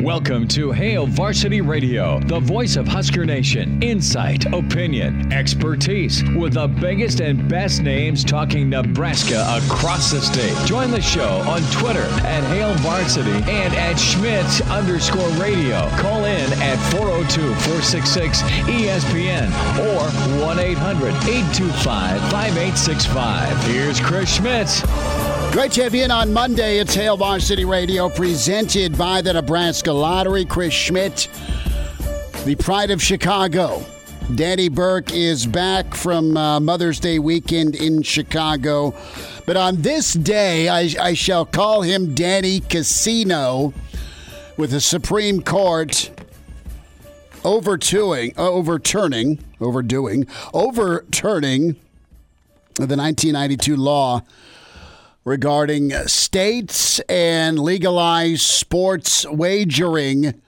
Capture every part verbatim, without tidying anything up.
Welcome to Hail Varsity Radio, the voice of Husker Nation. Insight, opinion, expertise, with the biggest and best names talking Nebraska across the state. Join the show on Twitter at Hail Varsity and at Schmitz underscore radio. Call in at four oh two, four six six, E S P N or one eight hundred, eight two five, five eight six five. Here's Chris Schmitz. Great to have you in on Monday. It's Hail Varsity Radio, presented by the Nebraska Lottery. Chris Schmidt, the pride of Chicago. Danny Burke is back from uh, Mother's Day weekend in Chicago. But on this day, I, I shall call him Danny Casino, with the Supreme Court overturning, overturning, overdoing, overturning the nineteen ninety-two law regarding states and legalized sports wagering.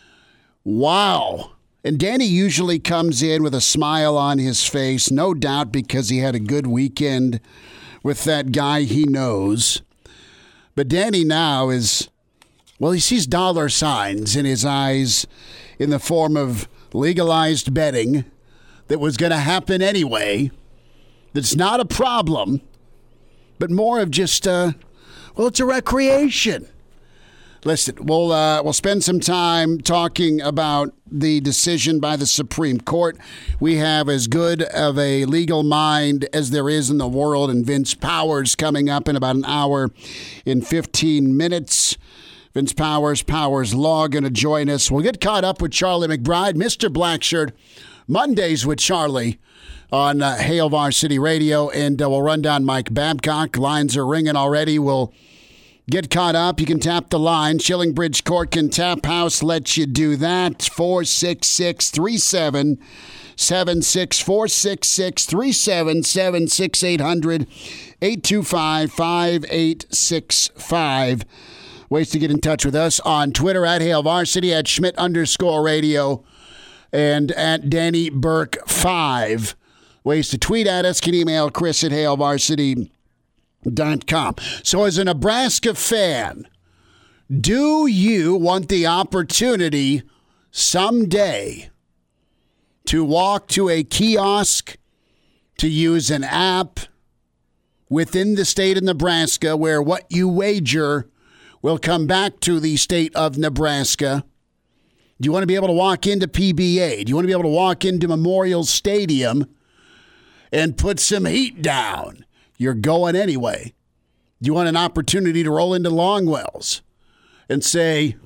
Wow. And Danny usually comes in with a smile on his face, no doubt because he had a good weekend with that guy he knows. But Danny now is, well, he sees dollar signs in his eyes in the form of legalized betting that was going to happen anyway. That's not a problem, but more of just, uh, well, it's a recreation. Listen, we'll uh, we'll spend some time talking about the decision by the Supreme Court. We have as good of a legal mind as there is in the world, and Vince Powers coming up in about an hour in fifteen minutes. Vince Powers, Powers Law, going to join us. We'll get caught up with Charlie McBride, Mister Blackshirt, Mondays with Charlie on uh, Hail Varsity Radio, and uh, we'll run down Mike Babcock. Lines are ringing already. We'll get caught up. You can tap the line. Shillingbridge Court and Tap House lets you do that. four six six, three seven seven six, four six six, three seven seven six, eight hundred, eight two five, five eight six five. Ways to get in touch with us on Twitter at Hail Varsity, at Schmidt underscore radio, and at Danny Burke five. Ways to tweet at us. Can email Chris at hail varsity dot com. So as a Nebraska fan, do you want the opportunity someday to walk to a kiosk, to use an app within the state of Nebraska where what you wager will come back to the state of Nebraska? Do you want to be able to walk into P B A? Do you want to be able to walk into Memorial Stadium and put some heat down? You're going anyway. Do you want an opportunity to roll into Longwells and say,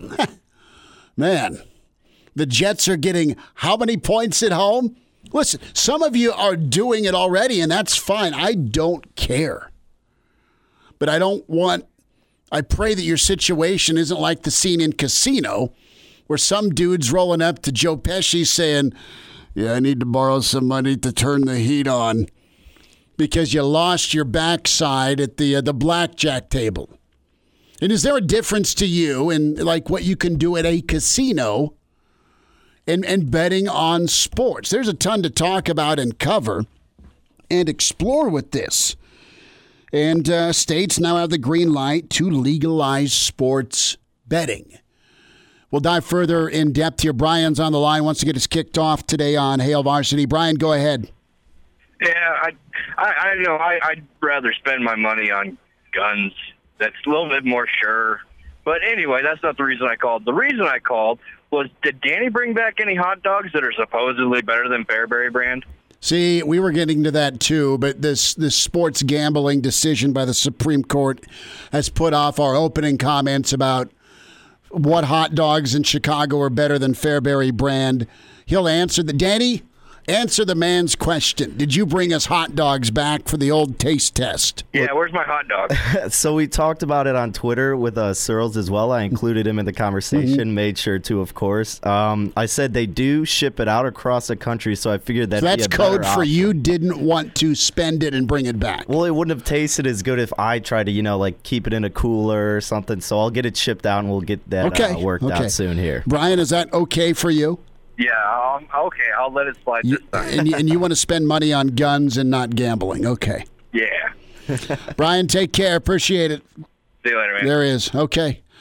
man, the Jets are getting how many points at home? Listen, some of you are doing it already, and that's fine. I don't care. But I don't want, I pray that your situation isn't like the scene in Casino where some dude's rolling up to Joe Pesci saying, yeah, I need to borrow some money to turn the heat on because you lost your backside at the uh, the blackjack table. And is there a difference to you in like what you can do at a casino and, and betting on sports? There's a ton to talk about and cover and explore with this. And uh, states now have the green light to legalize sports betting. We'll dive further in depth here. Brian's on the line, wants to get us kicked off today on Hail Varsity. Brian, go ahead. Yeah, I, I, I know. I, I'd rather spend my money on guns. That's a little bit more sure. But anyway, that's not the reason I called. The reason I called was, did Danny bring back any hot dogs that are supposedly better than Fairbury brand? See, we were getting to that too, but this, this sports gambling decision by the Supreme Court has put off our opening comments about what hot dogs in Chicago are better than Fairbury brand. He'll answer the Danny, answer the man's question. Did you bring us hot dogs back for the old taste test? Yeah, where's my hot dog? So we talked about it on Twitter with uh, Searles as well. I included him in the conversation, mm-hmm. made sure to, of course. Um, I said they do ship it out across the country, so I figured that'd so that's be a code better for option. you didn't want to spend it and bring it back. Well, it wouldn't have tasted as good if I tried to, you know, like keep it in a cooler or something. So I'll get it shipped out and we'll get that okay. uh, worked okay. out soon here. Brian, is that okay for you? Yeah, um, okay, I'll let it slide You, this time. and, you, and you want to spend money on guns and not gambling. Okay. Yeah. Brian, take care. Appreciate it. See you later, man. There is. Okay.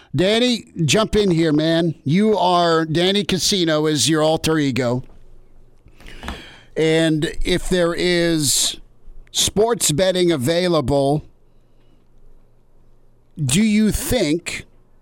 Danny, jump in here, man. You are, Danny Casino is your alter ego. And if there is sports betting available, do you think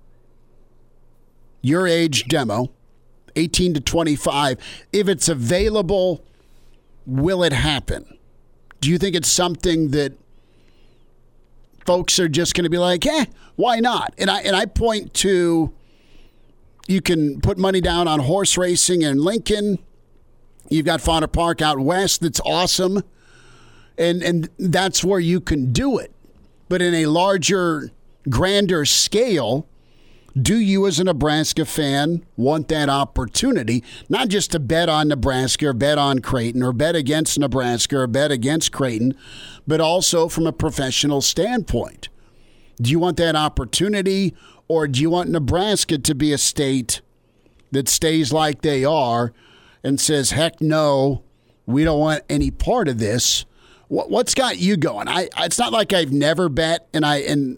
your age demo, eighteen to twenty-five, if it's available, will it happen? Do you think it's something that folks are just going to be like, eh, why not? And I and I point to, you can put money down on horse racing in Lincoln. You've got Fauna Park out west that's awesome. And and that's where you can do it. But in a larger, grander scale, do you as a Nebraska fan want that opportunity? Not just to bet on Nebraska or bet on Creighton or bet against Nebraska or bet against Creighton, but also from a professional standpoint. Do you want that opportunity, or do you want Nebraska to be a state that stays like they are and says, heck no, we don't want any part of this? What's got you going? I it's not like I've never bet, and I and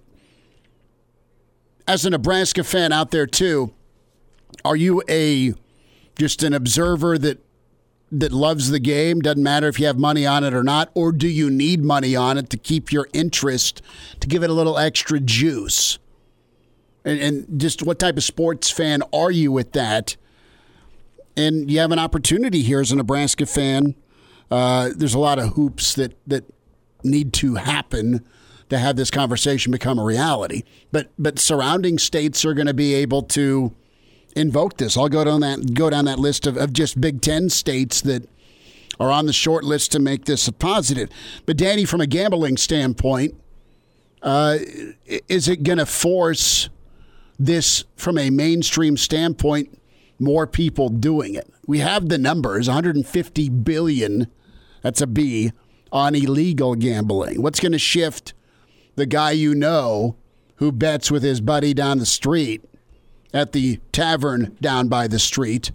as a Nebraska fan out there too, are you a just an observer that that loves the game, doesn't matter if you have money on it or not, or do you need money on it to keep your interest, to give it a little extra juice? And, and just what type of sports fan are you with that? And you have an opportunity here as a Nebraska fan. Uh, there's a lot of hoops that, that need to happen to have this conversation become a reality. But but surrounding states are going to be able to invoke this. I'll go down that go down that list of, of just Big Ten states that are on the short list to make this a positive. But Danny, from a gambling standpoint, uh, is it going to force this from a mainstream standpoint, more people doing it? We have the numbers, one hundred fifty billion, that's a B, on illegal gambling. What's going to shift the guy you know who bets with his buddy down the street at the tavern down by the street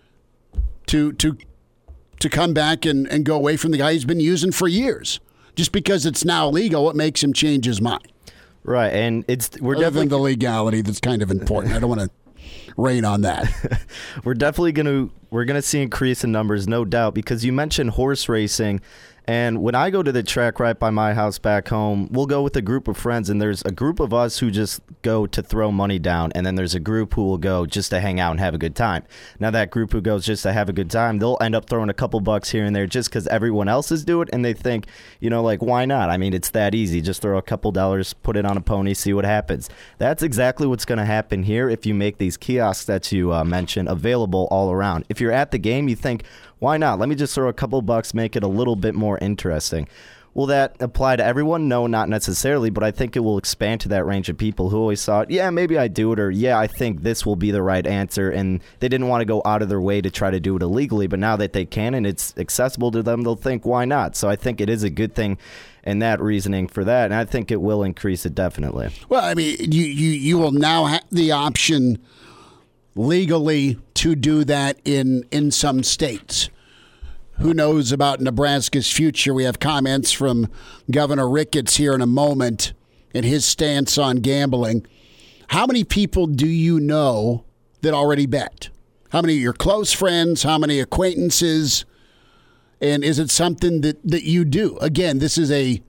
to to to come back and, and go away from the guy he's been using for years? Just because it's now legal, what makes him change his mind? Right, and it's we're Other definitely than the legality that's kind of important. I don't want to rain on that. We're definitely going to we're going to see increase in numbers, no doubt, because you mentioned horse racing. And when I go to the track right by my house back home, we'll go with a group of friends, and there's a group of us who just go to throw money down, and then there's a group who will go just to hang out and have a good time. Now, that group who goes just to have a good time, they'll end up throwing a couple bucks here and there just because everyone else is doing it, and they think, you know, like, why not? I mean, it's that easy. Just throw a couple dollars, put it on a pony, see what happens. That's exactly what's going to happen here if you make these kiosks that you uh, mentioned available all around. If you're at the game, you think, why not? Let me just throw a couple bucks, make it a little bit more interesting. Will that apply to everyone? No, not necessarily, but I think it will expand to that range of people who always thought, yeah, maybe I do it, or yeah, I think this will be the right answer, and they didn't want to go out of their way to try to do it illegally, but now that they can and it's accessible to them, they'll think, why not? So I think it is a good thing in that reasoning for that, and I think it will increase it definitely. Well, I mean, you, you, you will now have the option legally to do that in, in some states. Who knows about Nebraska's future? We have comments from Governor Ricketts here in a moment and his stance on gambling. How many people do you know that already bet? How many of your close friends? How many acquaintances? And is it something that, that you do? Again, this is a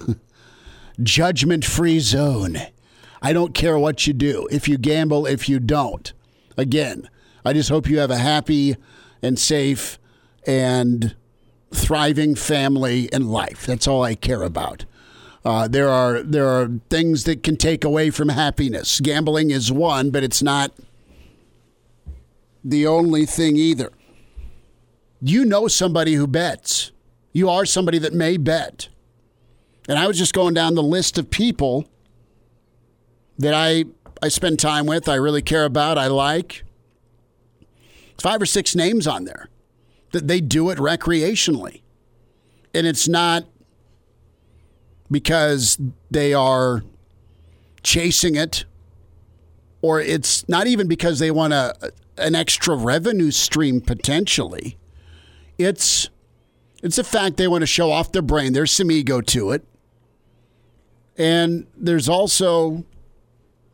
judgment-free zone. I don't care what you do. If you gamble, if you don't. Again, I just hope you have a happy and safe and thriving family and life. That's all I care about. Uh, there are there are things that can take away from happiness. Gambling is one, but it's not the only thing either. You know somebody who bets. You are somebody that may bet. And I was just going down the list of people that I I spend time with, I really care about, I like. Five or six names on there. That they do it recreationally. And it's not because they are chasing it, or it's not even because they want a, an extra revenue stream potentially. It's it's a fact they want to show off their brain. There's some ego to it. And there's also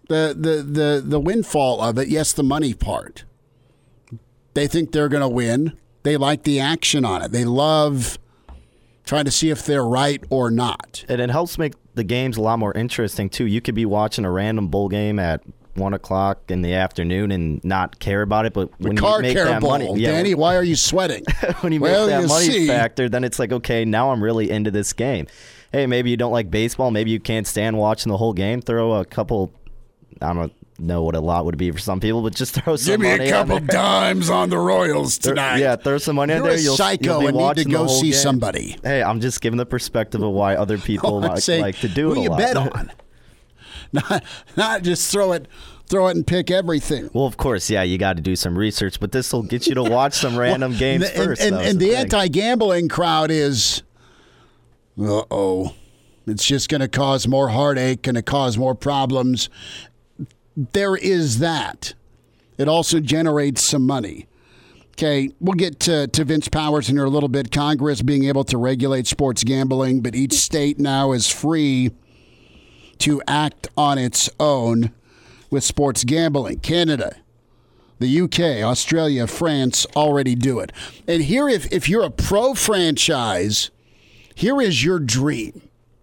the the the the windfall of it. Yes, the money part. They think they're going to win. They like the action on it. They love trying to see if they're right or not. And it helps make the games a lot more interesting, too. You could be watching a random bowl game at one o'clock in the afternoon and not care about it, but when the car you make care that bowl, money, yeah, Danny, why are you sweating? when you well, make that you money see. factor, then it's like, okay, now I'm really into this game. Hey, maybe you don't like baseball, maybe you can't stand watching the whole game. Throw a couple, I don't know what a lot would be for some people, but just throw some Give me money a couple on there. dimes on the Royals tonight. Yeah, throw some money You're in there. a You'll, psycho you'll be and need watching to go the whole see game. somebody. Hey, I'm just giving the perspective of why other people I'm like, saying, like to do who it a you lot. bet on? not, not just throw it, throw it and pick everything. Well, of course, yeah, you got to do some research, but this will get you to watch some random games and, first. And, though, and is the thing. anti-gambling crowd is, uh-oh, it's just going to cause more heartache, going to cause more problems. There is that. It also generates some money. Okay, we'll get to, to Vince Powers in here a little bit. Congress being able to regulate sports gambling, but each state now is free to act on its own with sports gambling. Canada, the U K, Australia, France already do it. And here, if, if you're a pro franchise, here is your dream.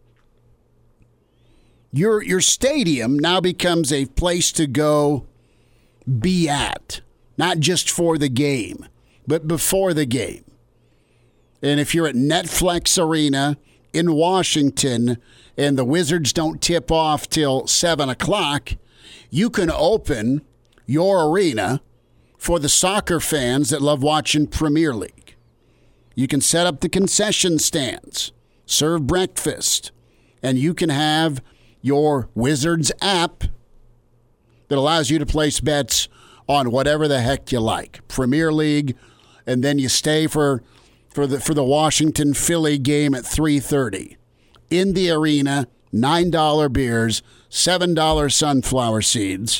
Your, your stadium now becomes a place to go be at, not just for the game, but before the game. And if you're at Netflix Arena in Washington and the Wizards don't tip off till seven o'clock, you can open your arena for the soccer fans that love watching Premier League. You can set up the concession stands, serve breakfast, and you can have your Wizards app that allows you to place bets on whatever the heck you like. Premier League, and then you stay for for the for the Washington Philly game at three thirty. In the arena, nine dollar beers, seven dollar sunflower seeds.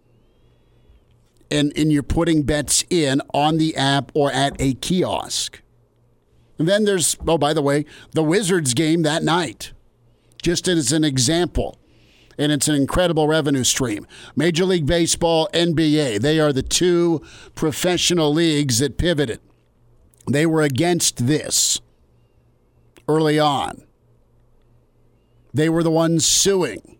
And, and you're putting bets in on the app or at a kiosk. And then there's, oh, by the way, the Wizards game that night. Just as an example. And it's an incredible revenue stream. Major League Baseball, N B A, they are the two professional leagues that pivoted. They were against this early on. They were the ones suing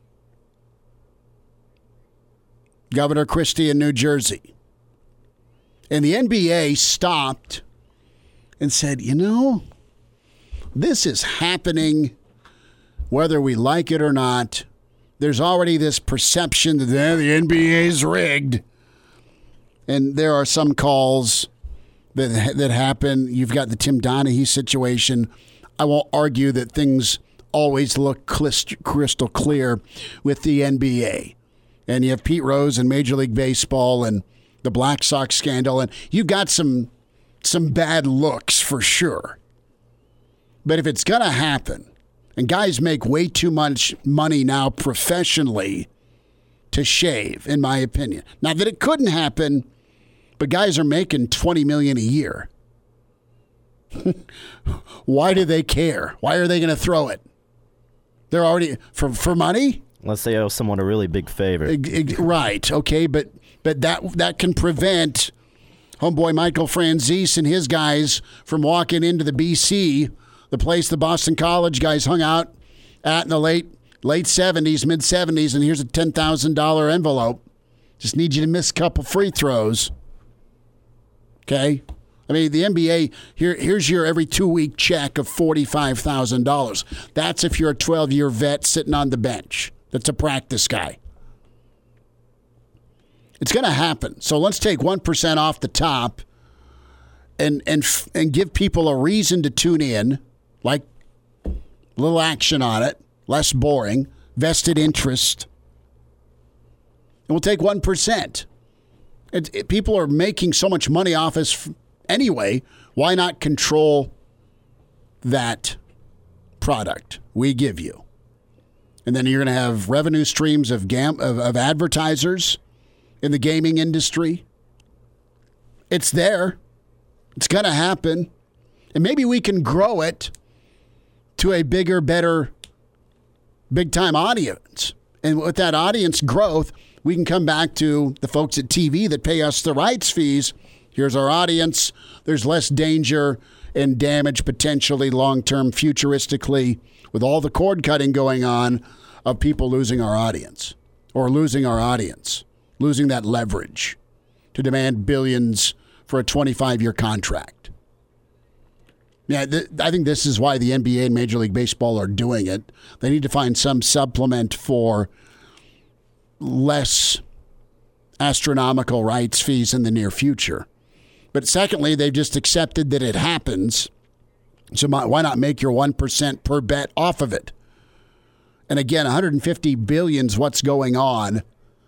Governor Christie in New Jersey. And the N B A stopped and said, you know, this is happening whether we like it or not. There's already this perception that eh, the N B A is rigged. And there are some calls that that happen. You've got the Tim Donaghy situation. I won't argue that things always look crystal clear with the N B A. And you have Pete Rose in Major League Baseball and the Black Sox scandal. And you've got some, some bad looks for sure. But if it's going to happen, and guys make way too much money now professionally to shave, in my opinion. Not that it couldn't happen, but guys are making twenty million dollars a year. Why do they care? Why are they going to throw it? They're already for for money? Unless they owe someone a really big favor. Right. Okay, but but that that can prevent homeboy Michael Franzese and his guys from walking into the B C, the place the Boston College guys hung out at in the late late seventies, mid seventies, and here's a ten thousand dollars envelope. Just need you to miss a couple free throws. Okay? I mean, the N B A, here, here's your every two-week check of forty-five thousand dollars. That's if you're a twelve-year vet sitting on the bench. That's a practice guy. It's going to happen. So let's take one percent off the top and and and give people a reason to tune in, like a little action on it, less boring, vested interest. And we'll take one percent. It, it, people are making so much money off us anyway. Why not control that product we give you? And then you're going to have revenue streams of, gam- of of advertisers in the gaming industry. It's there. It's going to happen. And maybe we can grow it to a bigger, better, big-time audience. And with that audience growth, we can come back to the folks at T V that pay us the rights fees. Here's our audience. There's less danger and damage potentially long-term futuristically with all the cord cutting going on of people losing our audience or losing our audience, losing that leverage to demand billions for a twenty-five-year contract. Yeah, th- I think this is why the N B A and Major League Baseball are doing it. They need to find some supplement for less astronomical rights fees in the near future. But secondly, they've just accepted that it happens. So why not make your one percent per bet off of it? And again, one hundred fifty billion dollars is what's going on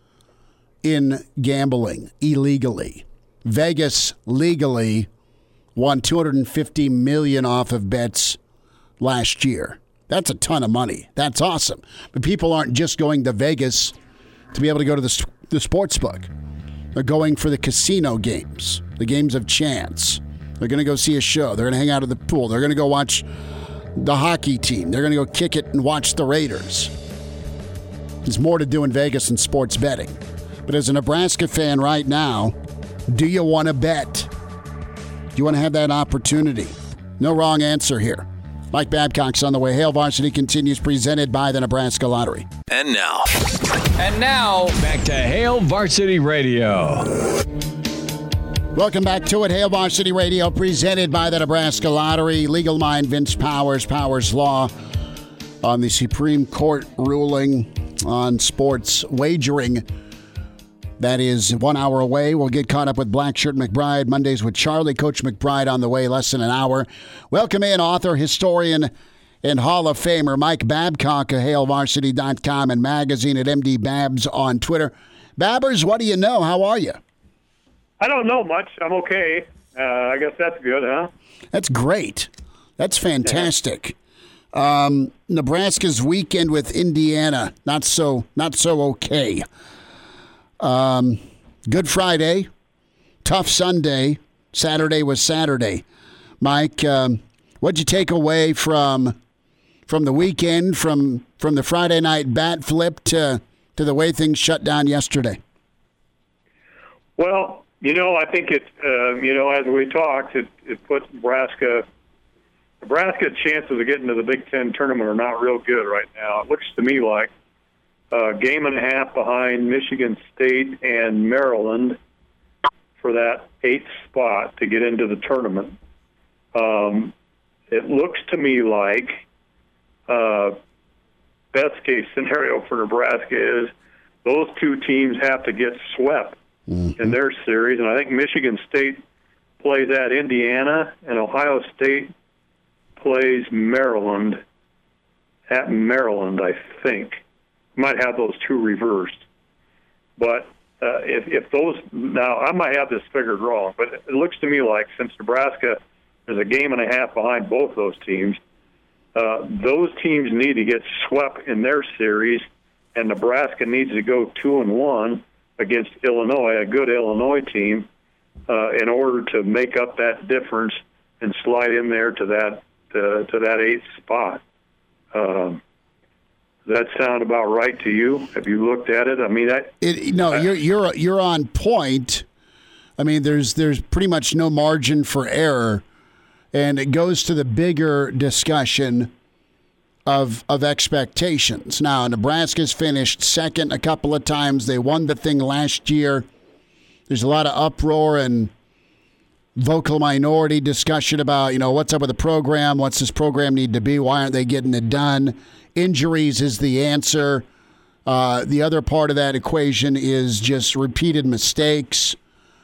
in gambling illegally. Vegas legally won two hundred fifty million dollars off of bets last year. That's a ton of money. That's awesome. But people aren't just going to Vegas to be able to go to the, the sports book. They're going for the casino games, the games of chance. They're going to go see a show. They're going to hang out at the pool. They're going to go watch the hockey team. They're going to go kick it and watch the Raiders. There's more to do in Vegas than sports betting. But as a Nebraska fan right now, do you want to bet? Do you want to have that opportunity? No wrong answer here. Mike Babcock's on the way. Hail Varsity continues, presented by the Nebraska Lottery. And now. And now, back to Hail Varsity Radio. Welcome back to it. Hail Varsity Radio, presented by the Nebraska Lottery. Legal mind Vince Powers, Powers Law, on the Supreme Court ruling on sports wagering. That is one hour away. We'll get caught up with Blackshirt McBride. Mondays with Charlie. Coach McBride on the way, less than an hour. Welcome in author, historian, and Hall of Famer Mike Babcock of Hail Varsity dot com and magazine at M D Babs on Twitter. Babbers, what do you know? How are you? I don't know much. I'm okay. Uh, I guess that's good, huh? That's great. That's fantastic. Yeah. Um, Nebraska's weekend with Indiana, not so not so okay. Um, Good Friday, tough Sunday. Saturday was Saturday. Mike, um, what'd you take away from from the weekend, from from the Friday night bat flip to to the way things shut down yesterday? Well, you know, I think it. Uh, you know, as we talked, it, it puts Nebraska. Nebraska's chances of getting to the Big Ten tournament are not real good right now. It looks to me like a game and a half behind Michigan State and Maryland for that eighth spot to get into the tournament. Um, it looks to me like uh, best case scenario for Nebraska is those two teams have to get swept mm-hmm. in their series, and I think Michigan State plays at Indiana, and Ohio State plays Maryland at Maryland, I think. Might have those two reversed. But uh, if, if those, now I might have this figured wrong, but it looks to me like since Nebraska is a game and a half behind both those teams, uh, those teams need to get swept in their series, and Nebraska needs to go two and one against Illinois, a good Illinois team, uh, in order to make up that difference and slide in there to that uh, to that eighth spot. Um, Does that sound about right to you? Have you looked at it? I mean, I, it, no, I, you're you're you're on point. I mean, there's there's pretty much no margin for error, and it goes to the bigger discussion of of expectations. Now, Nebraska's finished second a couple of times. They won the thing last year. There's a lot of uproar and vocal minority discussion about, you know, what's up with the program? What's this program need to be? Why aren't they getting it done? Injuries is the answer. Uh, the other part of that equation is just repeated mistakes,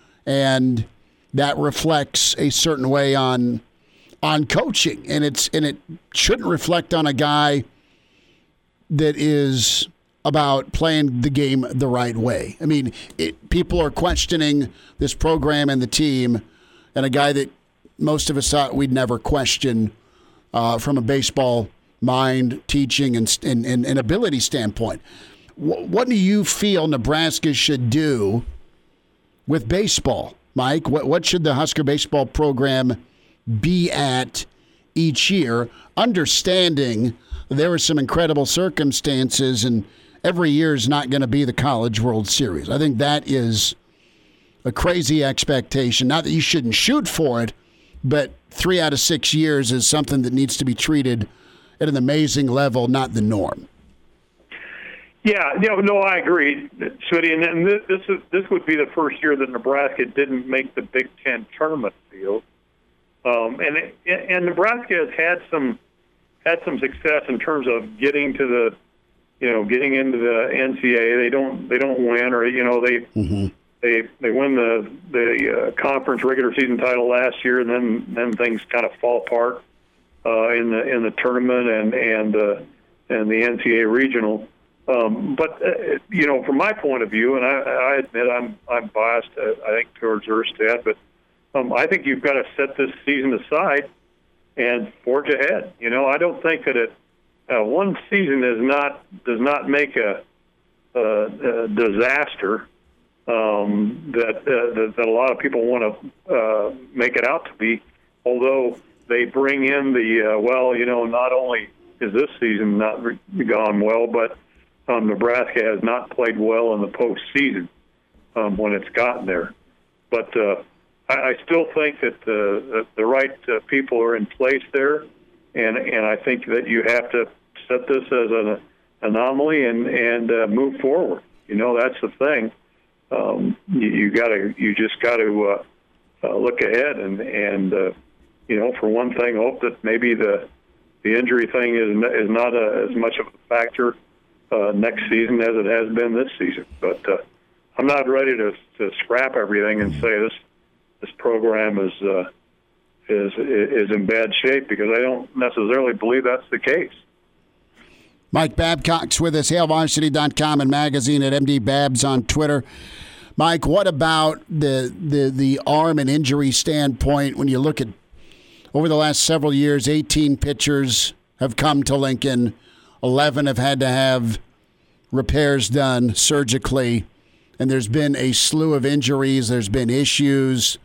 and that reflects a certain way on on coaching, and it's and it shouldn't reflect on a guy that is about playing the game the right way. I mean, it, people are questioning this program and the team, and a guy that most of us thought we'd never question uh, from a baseball mind, teaching, and, and, and, and ability standpoint. W- what do you feel Nebraska should do with baseball, Mike? What, what should the Husker baseball program be at each year, understanding there are some incredible circumstances and every year is not going to be the College World Series. I think that is a crazy expectation. Not that you shouldn't shoot for it, but three out of six years is something that needs to be treated at an amazing level, not the norm. Yeah, you know, no, I agree, Smitty, and, and this, this is this would be the first year that Nebraska didn't make the Big Ten tournament field, um, and it, and Nebraska has had some had some success in terms of getting to the, you know, getting into the N C double A. They don't they don't win, or you know they Mm-hmm. they they win the the uh, conference regular season title last year, and then then things kind of fall apart uh, in the in the tournament and and uh, and the N C double A regional. Um, but uh, you know, from my point of view, and I, I admit I'm I'm biased, uh, I think towards Erstad, but um, I think you've got to set this season aside and forge ahead. You know, I don't think that it uh, one season is not does not make a, a, a disaster um, that, uh, that that a lot of people want to uh, make it out to be. Although they bring in the uh, well, you know, not only is this season not re- gone well, but Um, Nebraska has not played well in the postseason um, when it's gotten there. But uh, I, I still think that the, the, the right uh, people are in place there, and and I think that you have to set this as an anomaly and and uh, move forward. You know, that's the thing. Um, you, you got to you just got to uh, uh, look ahead and and uh, you know, for one thing, hope that maybe the the injury thing is is not a, as much of a factor Uh, next season as it has been this season. But uh, I'm not ready to, to scrap everything and say this this program is uh, is is in bad shape, because I don't necessarily believe that's the case. Mike Babcock's with us, hail varsity dot com and magazine at M D Babs on Twitter. Mike, what about the, the, the arm and injury standpoint when you look at over the last several years, eighteen pitchers have come to Lincoln, eleven have had to have repairs done surgically, and there's been a slew of injuries. There's been issues.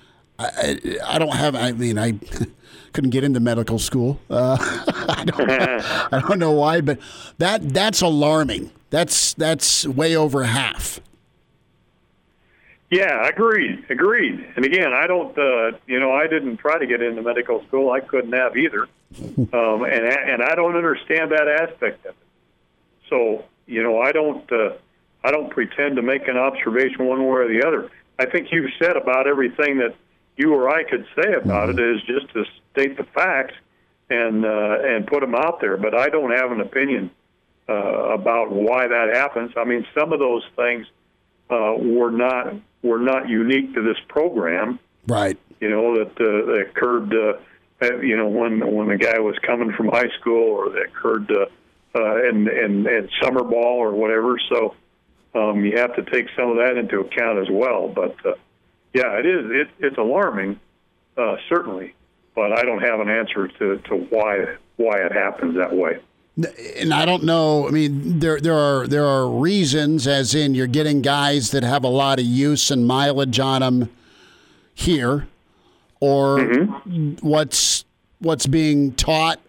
I, I don't have, I mean, I couldn't get into medical school. Uh, I, don't, I don't know why, but that that's alarming. That's, that's way over half. Yeah, agreed, agreed. And again, I don't, uh, you know, I didn't try to get into medical school. I couldn't have either. Um, and and I don't understand that aspect of it. So, you know, I don't uh, I don't pretend to make an observation one way or the other. I think you've said about everything that you or I could say about mm-hmm. it is just to state the facts and uh, and put them out there. But I don't have an opinion uh, about why that happens. I mean, some of those things uh, were not were not unique to this program, right? You know, that uh, that occurred. Uh, You know, when when the guy was coming from high school, or that occurred uh, uh, in, in in summer ball or whatever. So um, you have to take some of that into account as well. But uh, yeah, it is it, it's alarming, uh, certainly. But I don't have an answer to, to why why it happens that way. And I don't know. I mean, there there are there are reasons, as in you're getting guys that have a lot of use and mileage on them here. Or mm-hmm. what's what's being taught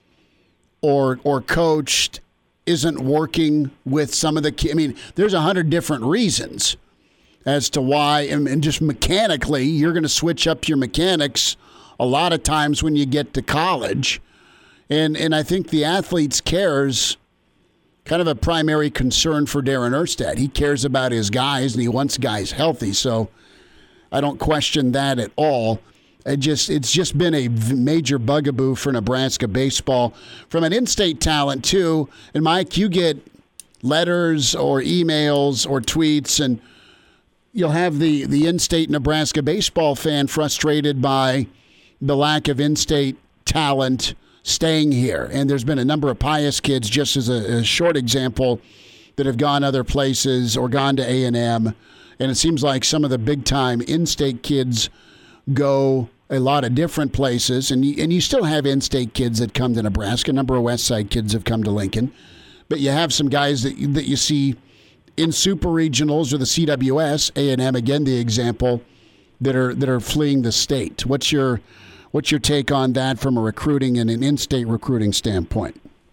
or or coached isn't working with some of the kids. I mean, there's a hundred different reasons as to why, and, and just mechanically, you're going to switch up your mechanics a lot of times when you get to college, and and I think the athletes cares kind of a primary concern for Darren Erstad. He cares about his guys and he wants guys healthy, so I don't question that at all. It just it's just been a major bugaboo for Nebraska baseball from an in-state talent too. And Mike, you get letters or emails or tweets, and you'll have the the in-state Nebraska baseball fan frustrated by the lack of in-state talent staying here. And there's been a number of Pius kids, just as a, a short example, that have gone other places or gone to A and M. And it seems like some of the big-time in-state kids go a lot of different places, and you, and you still have in-state kids that come to Nebraska. A number of West Side kids have come to Lincoln, but you have some guys that you, that you see in super regionals or the C W S, A and M again the example, that are that are fleeing the state. What's your what's your take on that from a recruiting and an in-state recruiting standpoint?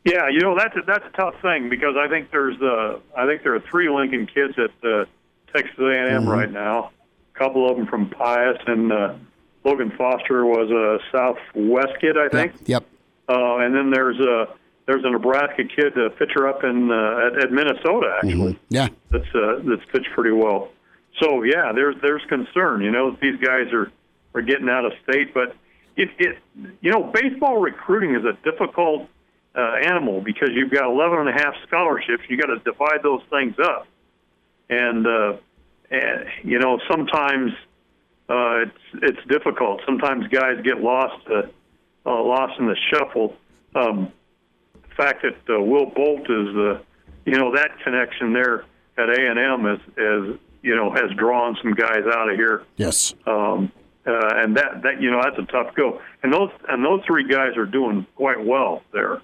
Yeah, you know that's a, that's a tough thing because I think there's uh, I think there are three Lincoln kids at uh, Texas A and M mm-hmm. right now. A couple of them from Pius, and uh, Logan Foster was a Southwest kid, I think. Yep. yep. Uh, and then there's a there's a Nebraska kid, a pitcher up in uh, at, at Minnesota actually. Mm-hmm. Yeah. That's uh, that's pitched pretty well. So yeah, there's there's concern. You know, these guys are, are getting out of state, but it, it you know baseball recruiting is a difficult uh, animal because you've got eleven and a half scholarships. You got to divide those things up, and uh, and you know sometimes uh, it's it's difficult. Sometimes guys get lost uh, uh, lost in the shuffle. Um, the fact that uh, Will Bolt is the uh, you know that connection there at A and M is is you know has drawn some guys out of here. Yes. Um, uh, and that that you know that's a tough go. And those and those three guys are doing quite well there.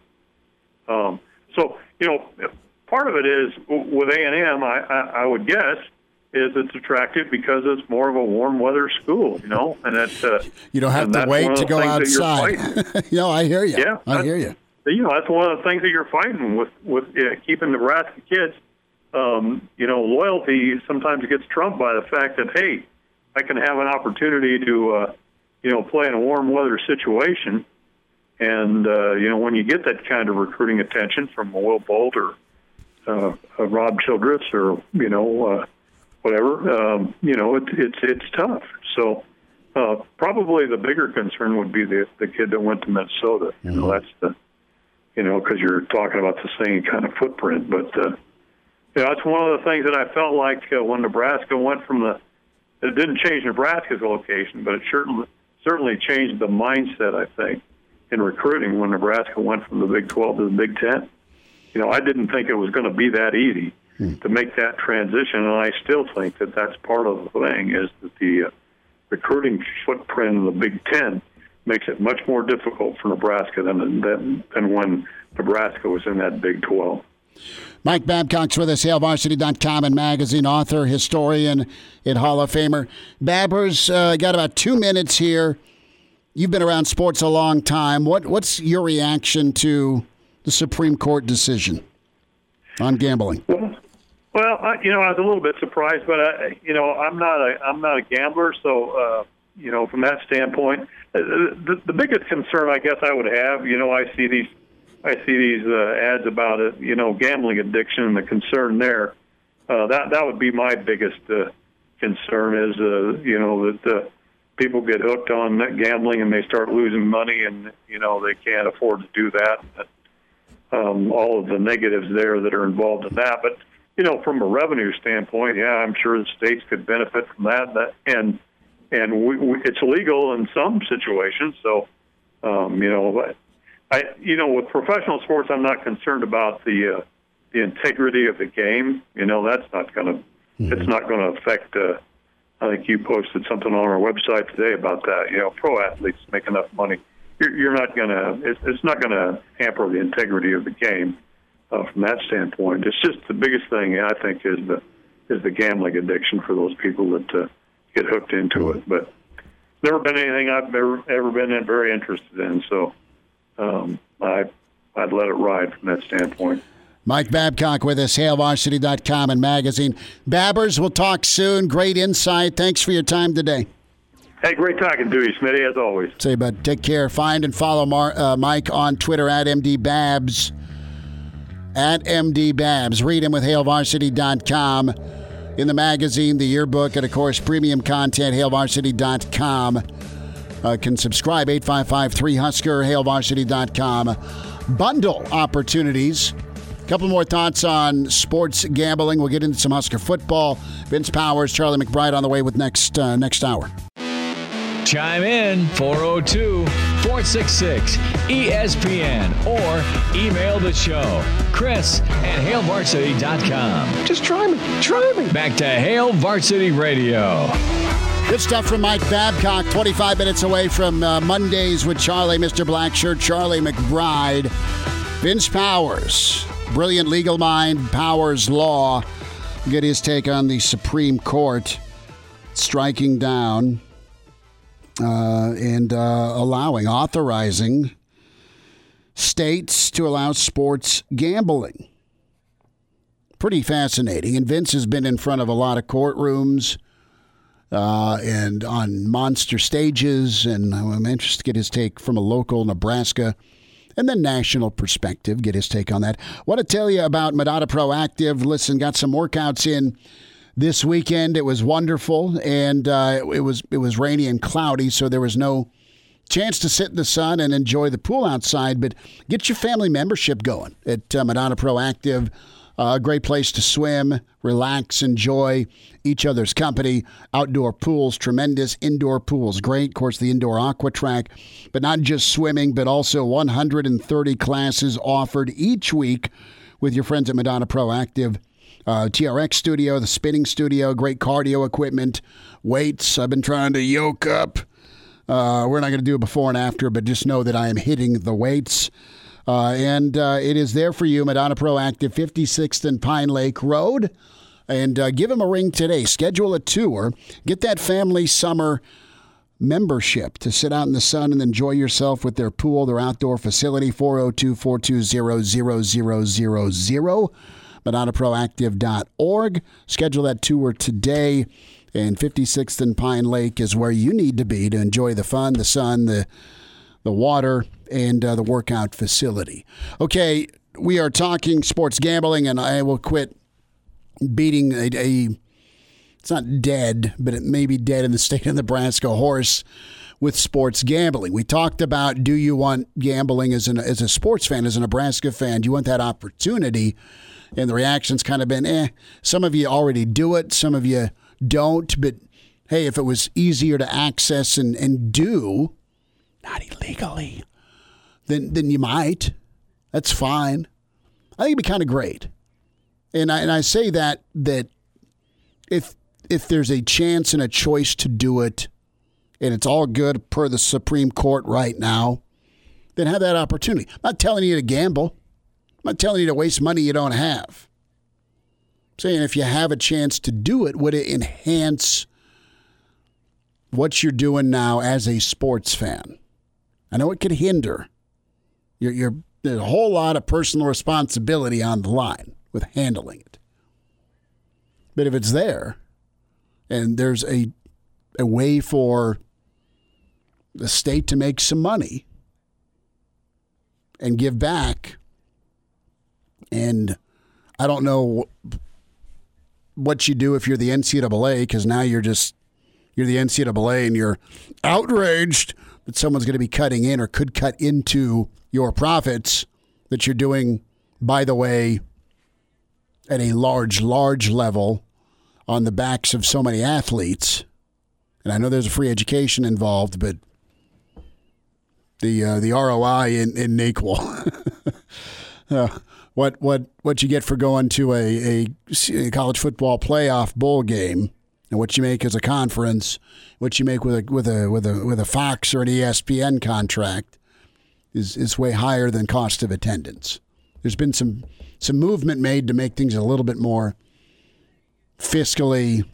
Um, so, you know, part of it is with A and M, I, I, I would guess, is it's attractive because it's more of a warm weather school, you know, and that uh, you don't have to wait to go outside. You know, I hear you. Yeah, I hear you. You know, that's one of the things that you're fighting with with uh, keeping Nebraska kids. Um, you know, loyalty sometimes gets trumped by the fact that hey, I can have an opportunity to, uh, you know, play in a warm weather situation. And, uh, you know, when you get that kind of recruiting attention from Will Bolt or uh, uh, Rob Childress or, you know, uh, whatever, um, you know, it, it's it's tough. So uh, probably the bigger concern would be the the kid that went to Minnesota. You know, that's the, you know, because you're talking about the same kind of footprint. But, uh, you know, that's one of the things that I felt like uh, when Nebraska went from the, it didn't change Nebraska's location, but it certainly, certainly changed the mindset, I think, in recruiting when Nebraska went from the Big twelve to the Big ten. You know, I didn't think it was going to be that easy hmm. to make that transition, and I still think that that's part of the thing is that the uh, recruiting footprint in the Big Ten makes it much more difficult for Nebraska than, than, than when Nebraska was in that Big twelve. Mike Babcock's with us, Hail Varsity dot com and magazine author, historian, and Hall of Famer. Babbers, uh, got about two minutes here. You've been around sports a long time. What What's your reaction to the Supreme Court decision on gambling? Well, well I, you know, I was a little bit surprised, but I, you know, I'm not a I'm not a gambler, so uh, you know, from that standpoint, the, the biggest concern I guess I would have, you know, I see these I see these uh, ads about it, you know, gambling addiction and the concern there. Uh, that that would be my biggest uh, concern is, uh, you know, that. Uh, people get hooked on gambling and they start losing money and, you know, they can't afford to do that. Um, all of the negatives there that are involved in that. But, you know, from a revenue standpoint, yeah, I'm sure the states could benefit from that. that and and we, we, it's illegal in some situations. So, um, you know, I, you know, with professional sports, I'm not concerned about the, uh, the integrity of the game. You know, that's not going to, mm-hmm. it's not going to affect, uh, I think you posted something on our website today about that. You know, pro athletes make enough money. You're, you're not going to. It's, it's not going to hamper the integrity of the game uh, from that standpoint. It's just the biggest thing I think is the is the gambling addiction for those people that uh, get hooked into it. But never been anything I've ever ever been very interested in. So um, I I'd let it ride from that standpoint. Mike Babcock with us, Hail Varsity dot com and magazine. Babbers, we'll talk soon. Great insight. Thanks for your time today. Hey, great talking to you, Smitty, as always. Say, bud, take care. Find and follow Mar- uh, Mike on Twitter at M D Babs. At M D Babs. Read him with Hail Varsity dot com. In the magazine, the yearbook, and, of course, premium content, Hail Varsity dot com. Uh, can subscribe, eight five five three Husker, Hail Varsity dot com. Bundle opportunities. Couple more thoughts on sports gambling. We'll get into some Husker football. Vince Powers, Charlie McBride on the way with next uh, next hour. Chime in four oh two, four six six, E S P N or email the show, Chris at Hail Varsity dot com. Just try me. Try me. Back to Hail Varsity Radio. Good stuff from Mike Babcock. twenty-five minutes away from uh, Mondays with Charlie, Mister Blackshirt, Charlie McBride. Vince Powers. Brilliant legal mind, Powers Law. Get his take on the Supreme Court striking down uh, and uh, allowing, authorizing states to allow sports gambling. Pretty fascinating. And Vince has been in front of a lot of courtrooms uh, and on monster stages, and I'm interested to get his take from a local Nebraska and then national perspective, get his take on that. Want to tell you about Madonna Proactive. Listen, got some workouts in this weekend. It was wonderful, and uh, it was it was rainy and cloudy, so there was no chance to sit in the sun and enjoy the pool outside, but get your family membership going at uh, Madonna Proactive. Uh, a great place to swim, relax, enjoy each other's company. Outdoor pools, tremendous. Indoor pools, great. Of course, the indoor aqua track. But not just swimming, but also one hundred thirty classes offered each week with your friends at Madonna Proactive. Uh, T R X studio, the spinning studio, great cardio equipment, weights. I've been trying to yoke up. Uh, we're not going to do it before and after, but just know that I am hitting the weights. Uh, and uh, it is there for you, Madonna Proactive, fifty-sixth and Pine Lake Road. And uh, give them a ring today. Schedule a tour. Get that family summer membership to sit out in the sun and enjoy yourself with their pool, their outdoor facility, four oh two, four two zero, zero zero zero zero, Madonna Proactive dot org. Schedule that tour today. And fifty-sixth and Pine Lake is where you need to be to enjoy the fun, the sun, the the water, and uh, the workout facility. Okay, we are talking sports gambling, and I will quit beating a, a it's not dead, but it may be dead in the state of Nebraska horse with sports gambling. We talked about, do you want gambling as, an, as a sports fan, as a Nebraska fan? Do you want that opportunity? And the reaction's kind of been, eh. Some of you already do it. Some of you don't. But, hey, if it was easier to access and, and do, not illegally, then then you might. That's fine. I think it'd be kind of great. And I and I say that that if if there's a chance and a choice to do it, and it's all good per the Supreme Court right now, then have that opportunity. I'm not telling you to gamble. I'm not telling you to waste money you don't have. I'm saying if you have a chance to do it, would it enhance what you're doing now as a sports fan? I know it could hinder. You're, you're, there's a whole lot of personal responsibility on the line with handling it. But if it's there, and there's a a way for the state to make some money and give back, and I don't know what you do if you're the N C double A, because now you're just, you're the N C double A and you're outraged that someone's going to be cutting in or could cut into your profits that you're doing, by the way, at a large, large level on the backs of so many athletes. And I know there's a free education involved, but the uh, the R O I in, in equal. uh, what what what you get for going to a, a, a college football playoff bowl game, and what you make as a conference, what you make with a with a with a with a Fox or an E S P N contract is is way higher than cost of attendance. There's been some some movement made to make things a little bit more fiscally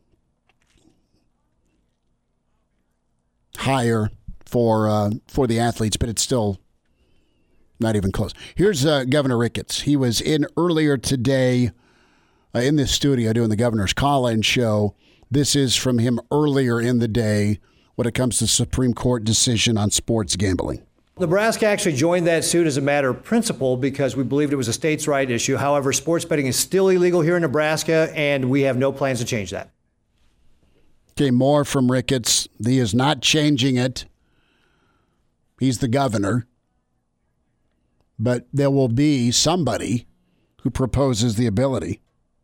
higher for uh, for the athletes, but it's still not even close. Here's uh, Governor Ricketts. He was in earlier today uh, in this studio doing the governor's call-in show. This is from him earlier in the day when it comes to Supreme Court decision on sports gambling. Nebraska actually joined that suit as a matter of principle because we believed it was a states' right issue. However, sports betting is still illegal here in Nebraska, and we have no plans to change that. Okay, more from Ricketts. He is not changing it. He's the governor. But there will be somebody who proposes the ability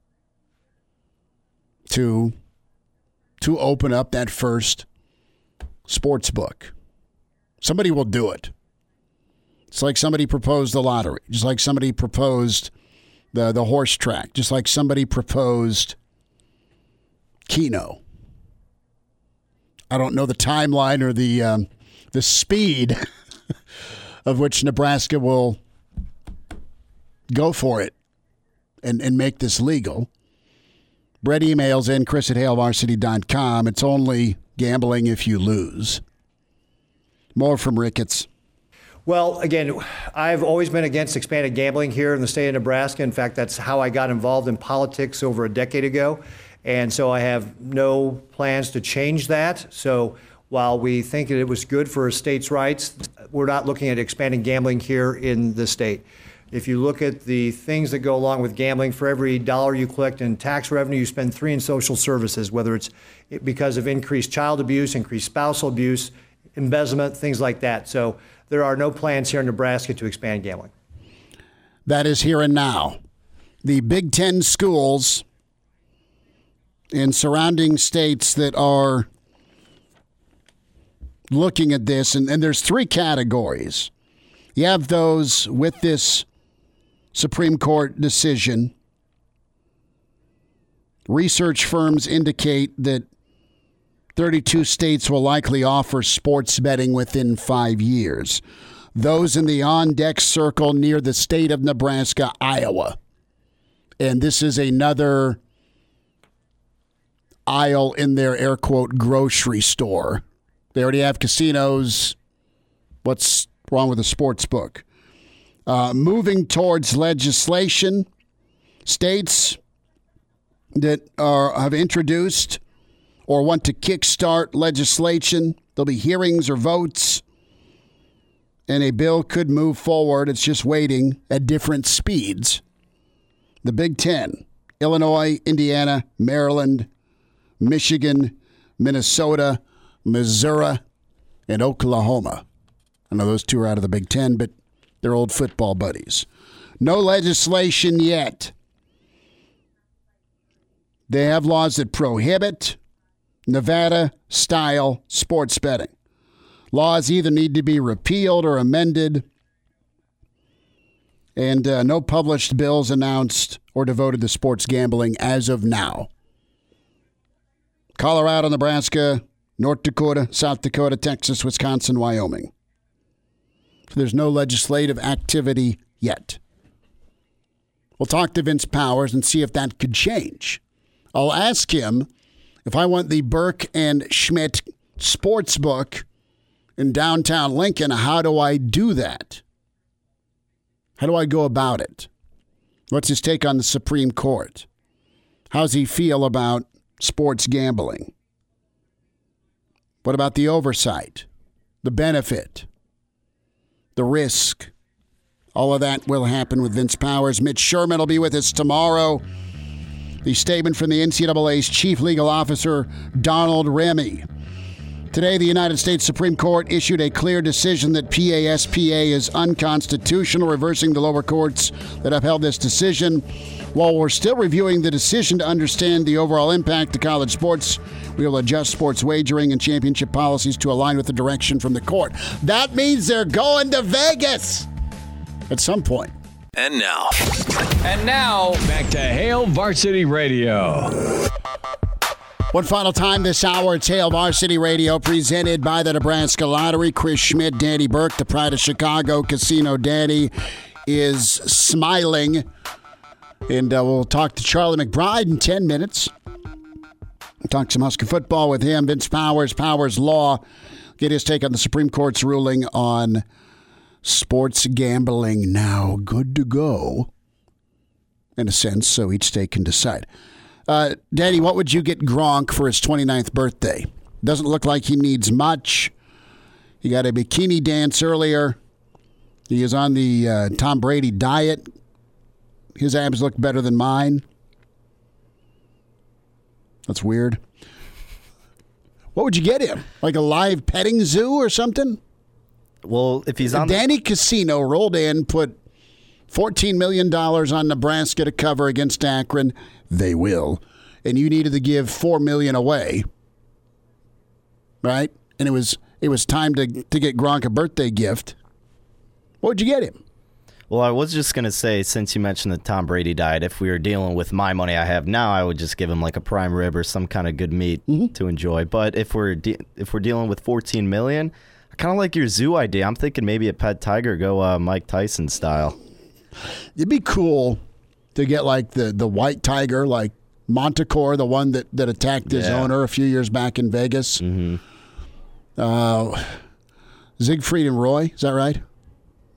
to, to open up that first sports book. Somebody will do it. It's like somebody proposed the lottery, just like somebody proposed the, the horse track, just like somebody proposed Keno. I don't know the timeline or the um, the speed of which Nebraska will go for it and, and make this legal. Brett emails in, Chris at Hail Varsity dot com. It's only gambling if you lose. More from Ricketts. Well, again, I've always been against expanded gambling here in the state of Nebraska. In fact, that's how I got involved in politics over a decade ago. And so I have no plans to change that. So while we think that it was good for states' rights, we're not looking at expanding gambling here in the state. If you look at the things that go along with gambling, for every dollar you collect in tax revenue, you spend three in social services, whether it's because of increased child abuse, increased spousal abuse, embezzlement, things like that. So there are no plans here in Nebraska to expand gambling. That is here and now. The Big Ten schools in surrounding states that are looking at this, and, and there's three categories. You have those with this Supreme Court decision. Research firms indicate that thirty-two states will likely offer sports betting within five years. Those in the on-deck circle near the state of Nebraska, Iowa. And this is another aisle in their air quote grocery store. They already have casinos. What's wrong with a sports book? Uh, moving towards legislation, states that are have introduced or want to kickstart legislation, there'll be hearings or votes, and a bill could move forward. It's just waiting at different speeds. The Big Ten, Illinois, Indiana, Maryland, Michigan, Minnesota, Missouri, and Oklahoma. I know those two are out of the Big Ten, but they're old football buddies. No legislation yet. They have laws that prohibit Nevada-style sports betting. Laws either need to be repealed or amended, and uh, no published bills announced or devoted to sports gambling as of now. Colorado, Nebraska, North Dakota, South Dakota, Texas, Wisconsin, Wyoming. So there's no legislative activity yet. We'll talk to Vince Powers and see if that could change. I'll ask him if I want the Burke and Schmidt Sportsbook in downtown Lincoln, how do I do that? How do I go about it? What's his take on the Supreme Court? How's he feel about sports gambling? What about the oversight, the benefit, the risk? All of that will happen with Vince Powers. Mitch Sherman will be with us tomorrow. The statement from the N C double A's Chief Legal Officer, Donald Remy. Today, the United States Supreme Court issued a clear decision that P A S P A is unconstitutional, reversing the lower courts that upheld this decision. While we're still reviewing the decision to understand the overall impact to college sports, we will adjust sports wagering and championship policies to align with the direction from the court. That means they're going to Vegas at some point. And now. And now, back to Hail Varsity Radio. One final time this hour, it's Hail Varsity Radio, presented by the Nebraska Lottery. Chris Schmidt, Danny Burke, the pride of Chicago, Casino Daddy, is smiling. And uh, we'll talk to Charlie McBride in ten minutes. We'll talk some Husker football with him. Vince Powers, Powers Law. Get his take on the Supreme Court's ruling on sports gambling. Now good to go, in a sense, so each state can decide. Uh, Daddy, what would you get Gronk for his twenty-ninth birthday? Doesn't look like he needs much. He got a bikini dance earlier. He is on the uh, Tom Brady diet. His abs look better than mine. That's weird. What would you get him? Like a live petting zoo or something? Well, if he's on Danny the- Casino rolled in, put fourteen million dollars on Nebraska to cover against Akron. They will. And you needed to give four million dollars away. Right? And it was it was time to, to get Gronk a birthday gift. What would you get him? Well, I was just going to say, since you mentioned the Tom Brady diet, if we were dealing with my money I have now, I would just give him like a prime rib or some kind of good meat mm-hmm. to enjoy. But if we're de- if we're dealing with fourteen million dollars, I kind of like your zoo idea. I'm thinking maybe a pet tiger, go uh, Mike Tyson style. It'd be cool to get like the, the white tiger, like Montecore, the one that, that attacked his yeah. owner a few years back in Vegas. Mm-hmm. Uh, Siegfried and Roy, is that right?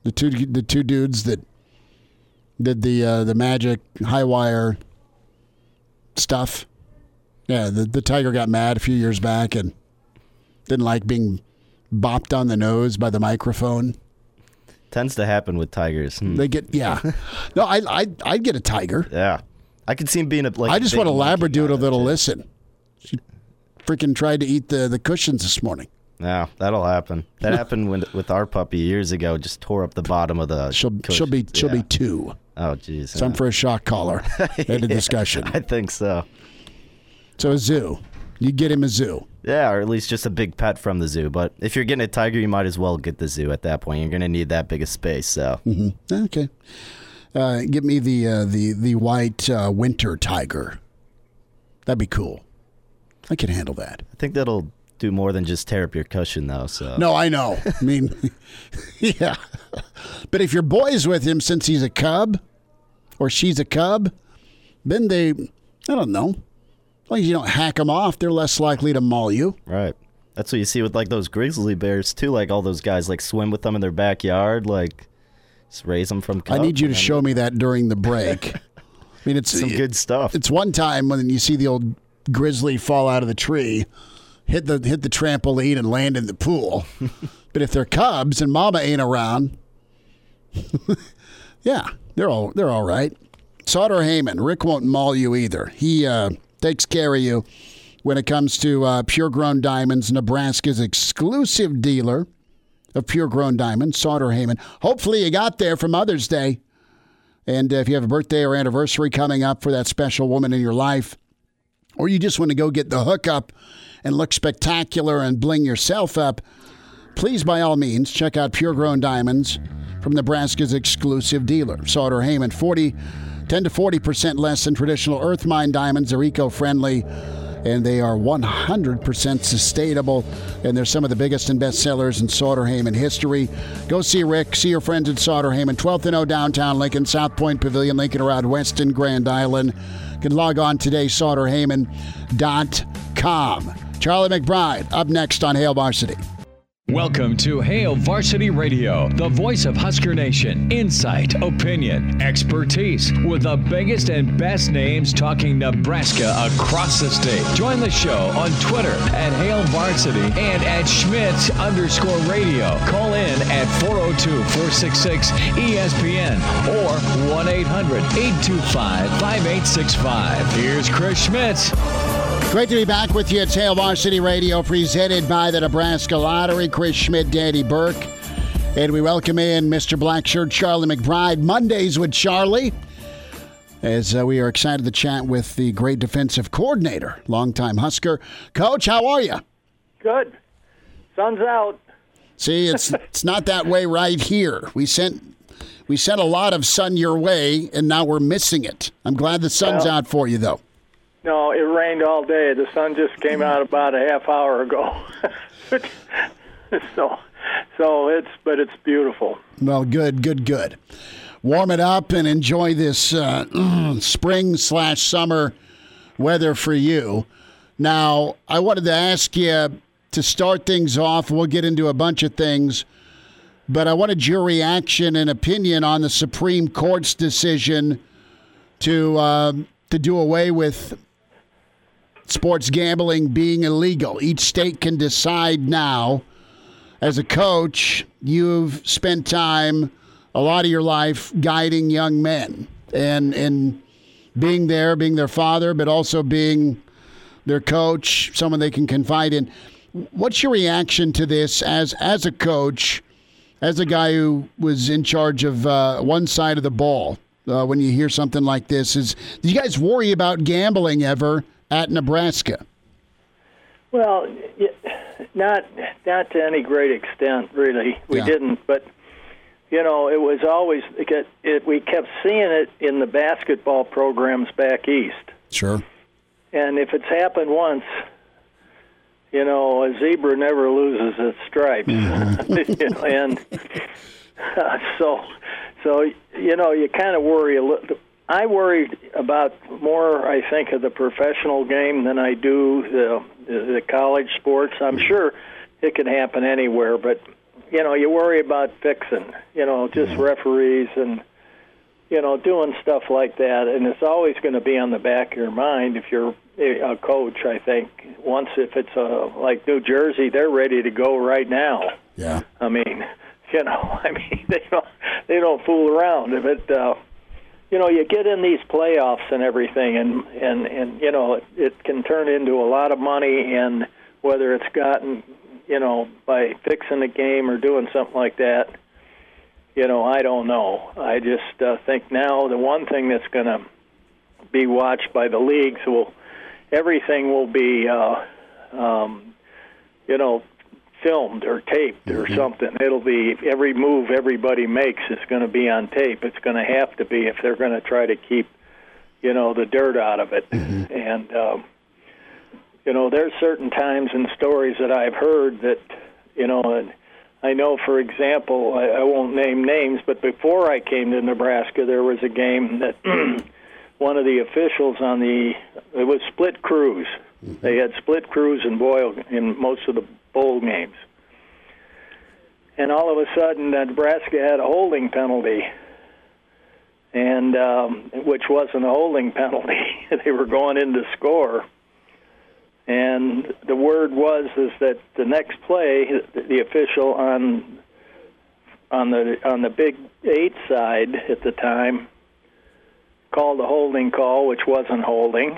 The two the two dudes that did the uh, the magic high wire stuff. Yeah, the the tiger got mad a few years back and didn't like being bopped on the nose by the microphone. Tends to happen with tigers. Hmm. They get yeah. No, I I I'd get a tiger. Yeah, I could see him being a. Like I a just big want a monkey Labradoodle guy, that'll too. listen. She freaking tried to eat the, the cushions this morning. Yeah, that'll happen. That happened when, with our puppy years ago. Just tore up the bottom of the. She'll cushions. she'll be she'll yeah. be two. Oh, jeez. Time for a shock collar and a discussion. I think so. So a zoo. You get him a zoo. Yeah, or at least just a big pet from the zoo. But if you're getting a tiger, you might as well get the zoo at that point. You're going to need that big a space. So. Mm-hmm. Okay. Uh, give me the uh, the the white uh, winter tiger. That'd be cool. I can handle that. I think that'll do more than just tear up your cushion, though. So. No, I know. I mean, yeah. But if your boy's with him since he's a cub, or she's a cub, then they, I don't know. As long as you don't hack them off, they're less likely to maul you. Right. That's what you see with like those grizzly bears too. Like all those guys like swim with them in their backyard, like just raise them from cubs. I need you to and then- show me that during the break. I mean, it's some good stuff. It's one time when you see the old grizzly fall out of the tree, hit the hit the trampoline and land in the pool. But if they're cubs and mama ain't around, yeah, they're all they're all right. Sauter Heyman, Rick won't maul you either. He uh, takes care of you when it comes to uh, Pure Grown Diamonds, Nebraska's exclusive dealer of Pure Grown Diamonds, Sauter Heyman. Hopefully you got there for Mother's Day. And uh, if you have a birthday or anniversary coming up for that special woman in your life, or you just want to go get the hookup and look spectacular and bling yourself up, please, by all means, check out Pure Grown Diamonds from Nebraska's exclusive dealer, Sauter Heyman. forty, ten to forty percent less than traditional earth mine diamonds. They're eco-friendly, and they are one hundred percent sustainable. And they're some of the biggest and best sellers in Sauter Heyman history. Go see Rick. See your friends at Sauter Heyman. twelfth and O downtown Lincoln, South Point Pavilion, Lincoln Road, Weston, Grand Island. You can log on today, sauter heyman dot com. Charlie McBride up next on Hail Varsity. Welcome to Hail Varsity Radio, the voice of Husker Nation. Insight, opinion, expertise, with the biggest and best names talking Nebraska across the state. Join the show on Twitter at Hail Varsity and at Schmitz underscore radio. Call in at four oh two, four six six, E S P N or one eight hundred, eight two five, five eight six five. Here's Chris Schmitz. Great to be back with you. It's Hail Varsity Radio, presented by the Nebraska Lottery. Chris Schmidt, Danny Burke. And we welcome in Mister Blackshirt, Charlie McBride. Mondays with Charlie, as uh, we are excited to chat with the great defensive coordinator, longtime Husker. Coach, how are you? Good. Sun's out. See, it's it's not that way right here. We sent we sent a lot of sun your way, and now we're missing it. I'm glad the sun's Well, out for you, though. No, it rained all day. The sun just came out about a half hour ago. so, so it's but it's beautiful. Well, good, good, good. Warm it up and enjoy this uh, spring slash summer weather for you. Now, I wanted to ask you to start things off. We'll get into a bunch of things, but I wanted your reaction and opinion on the Supreme Court's decision to uh, to do away with sports gambling being illegal. Each state can decide now. As a coach, you've spent time, a lot of your life, guiding young men and and being there, being their father, but also being their coach, someone they can confide in. What's your reaction to this as as a coach, as a guy who was in charge of uh, one side of the ball? Uh, when you hear something like this, is do you guys worry about gambling ever at Nebraska? Well, not not to any great extent, really. We Yeah. didn't, but you know, it was always it, get- it. We kept seeing it in the basketball programs back east, Sure. and if it's happened once, you know, a zebra never loses its stripes, you know, and uh, so so you know, you kind of worry a little. I worry about more, I think, of the professional game than I do the, the college sports. I'm sure it can happen anywhere, but you know, you worry about fixing, you know, just mm-hmm. referees and, you know, doing stuff like that. And it's always going to be on the back of your mind if you're a coach, I think. Once if it's a, like New Jersey, they're ready to go right now. Yeah. I mean, you know, I mean, they don't, they don't fool around. If it, uh, you know, you get in these playoffs and everything, and, and, and you know, it, it can turn into a lot of money, and whether it's gotten, you know, by fixing the game or doing something like that, you know, I don't know. I just uh, think now the one thing that's going to be watched by the leagues will, everything will be, uh, um, you know, filmed or taped or mm-hmm. something. It'll be every move everybody makes is going to be on tape. It's going to have to be if they're going to try to keep, you know, the dirt out of it. Mm-hmm. And, um, you know, there's certain times and stories that I've heard that, you know, and I know, for example, I, I won't name names, but before I came to Nebraska, there was a game that one of the officials on the, it was split crews. Mm-hmm. They had split crews in Boyle in most of the bowl games. And all of a sudden, uh, Nebraska had a holding penalty, and um, which wasn't a holding penalty. They were going in to score. And the word was is that the next play, the official on on the on the Big Eight side at the time called a holding call, which wasn't holding.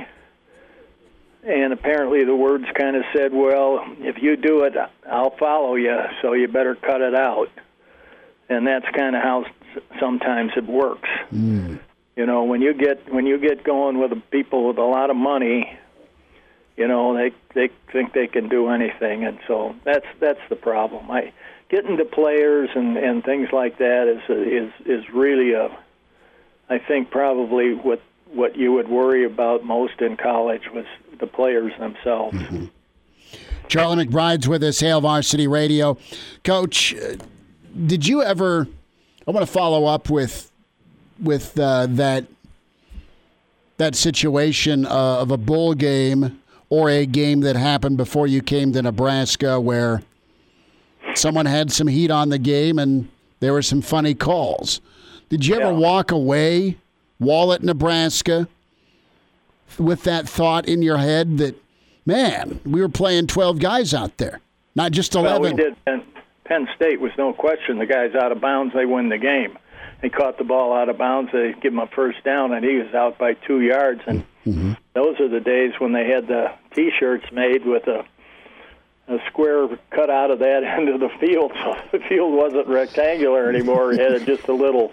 And apparently the words kind of said, well, if you do it, I'll follow you, so you better cut it out. And that's kind of how sometimes it works. Mm. You know, when you get when you get going with people with a lot of money, you know, they they think they can do anything, and so that's that's the problem. I getting to players and, and things like that is is is really a, I think probably what what you would worry about most in college was the players themselves. Mm-hmm. Charlie McBride's with us, Hail Varsity Radio. Coach, did you ever, I want to follow up with with uh, that that situation uh, of a bowl game or a game that happened before you came to Nebraska where someone had some heat on the game and there were some funny calls. Did you ever yeah. walk away while at Nebraska with that thought in your head that, man, we were playing twelve guys out there, not just eleven? Well, we did. Penn, Penn State was no question. The guy's out of bounds, they win the game. They caught the ball out of bounds, they give him a first down, and he was out by two yards. And mm-hmm. those are the days when they had the T-shirts made with a, a square cut out of that end of the field. So the field wasn't rectangular anymore. It had just a little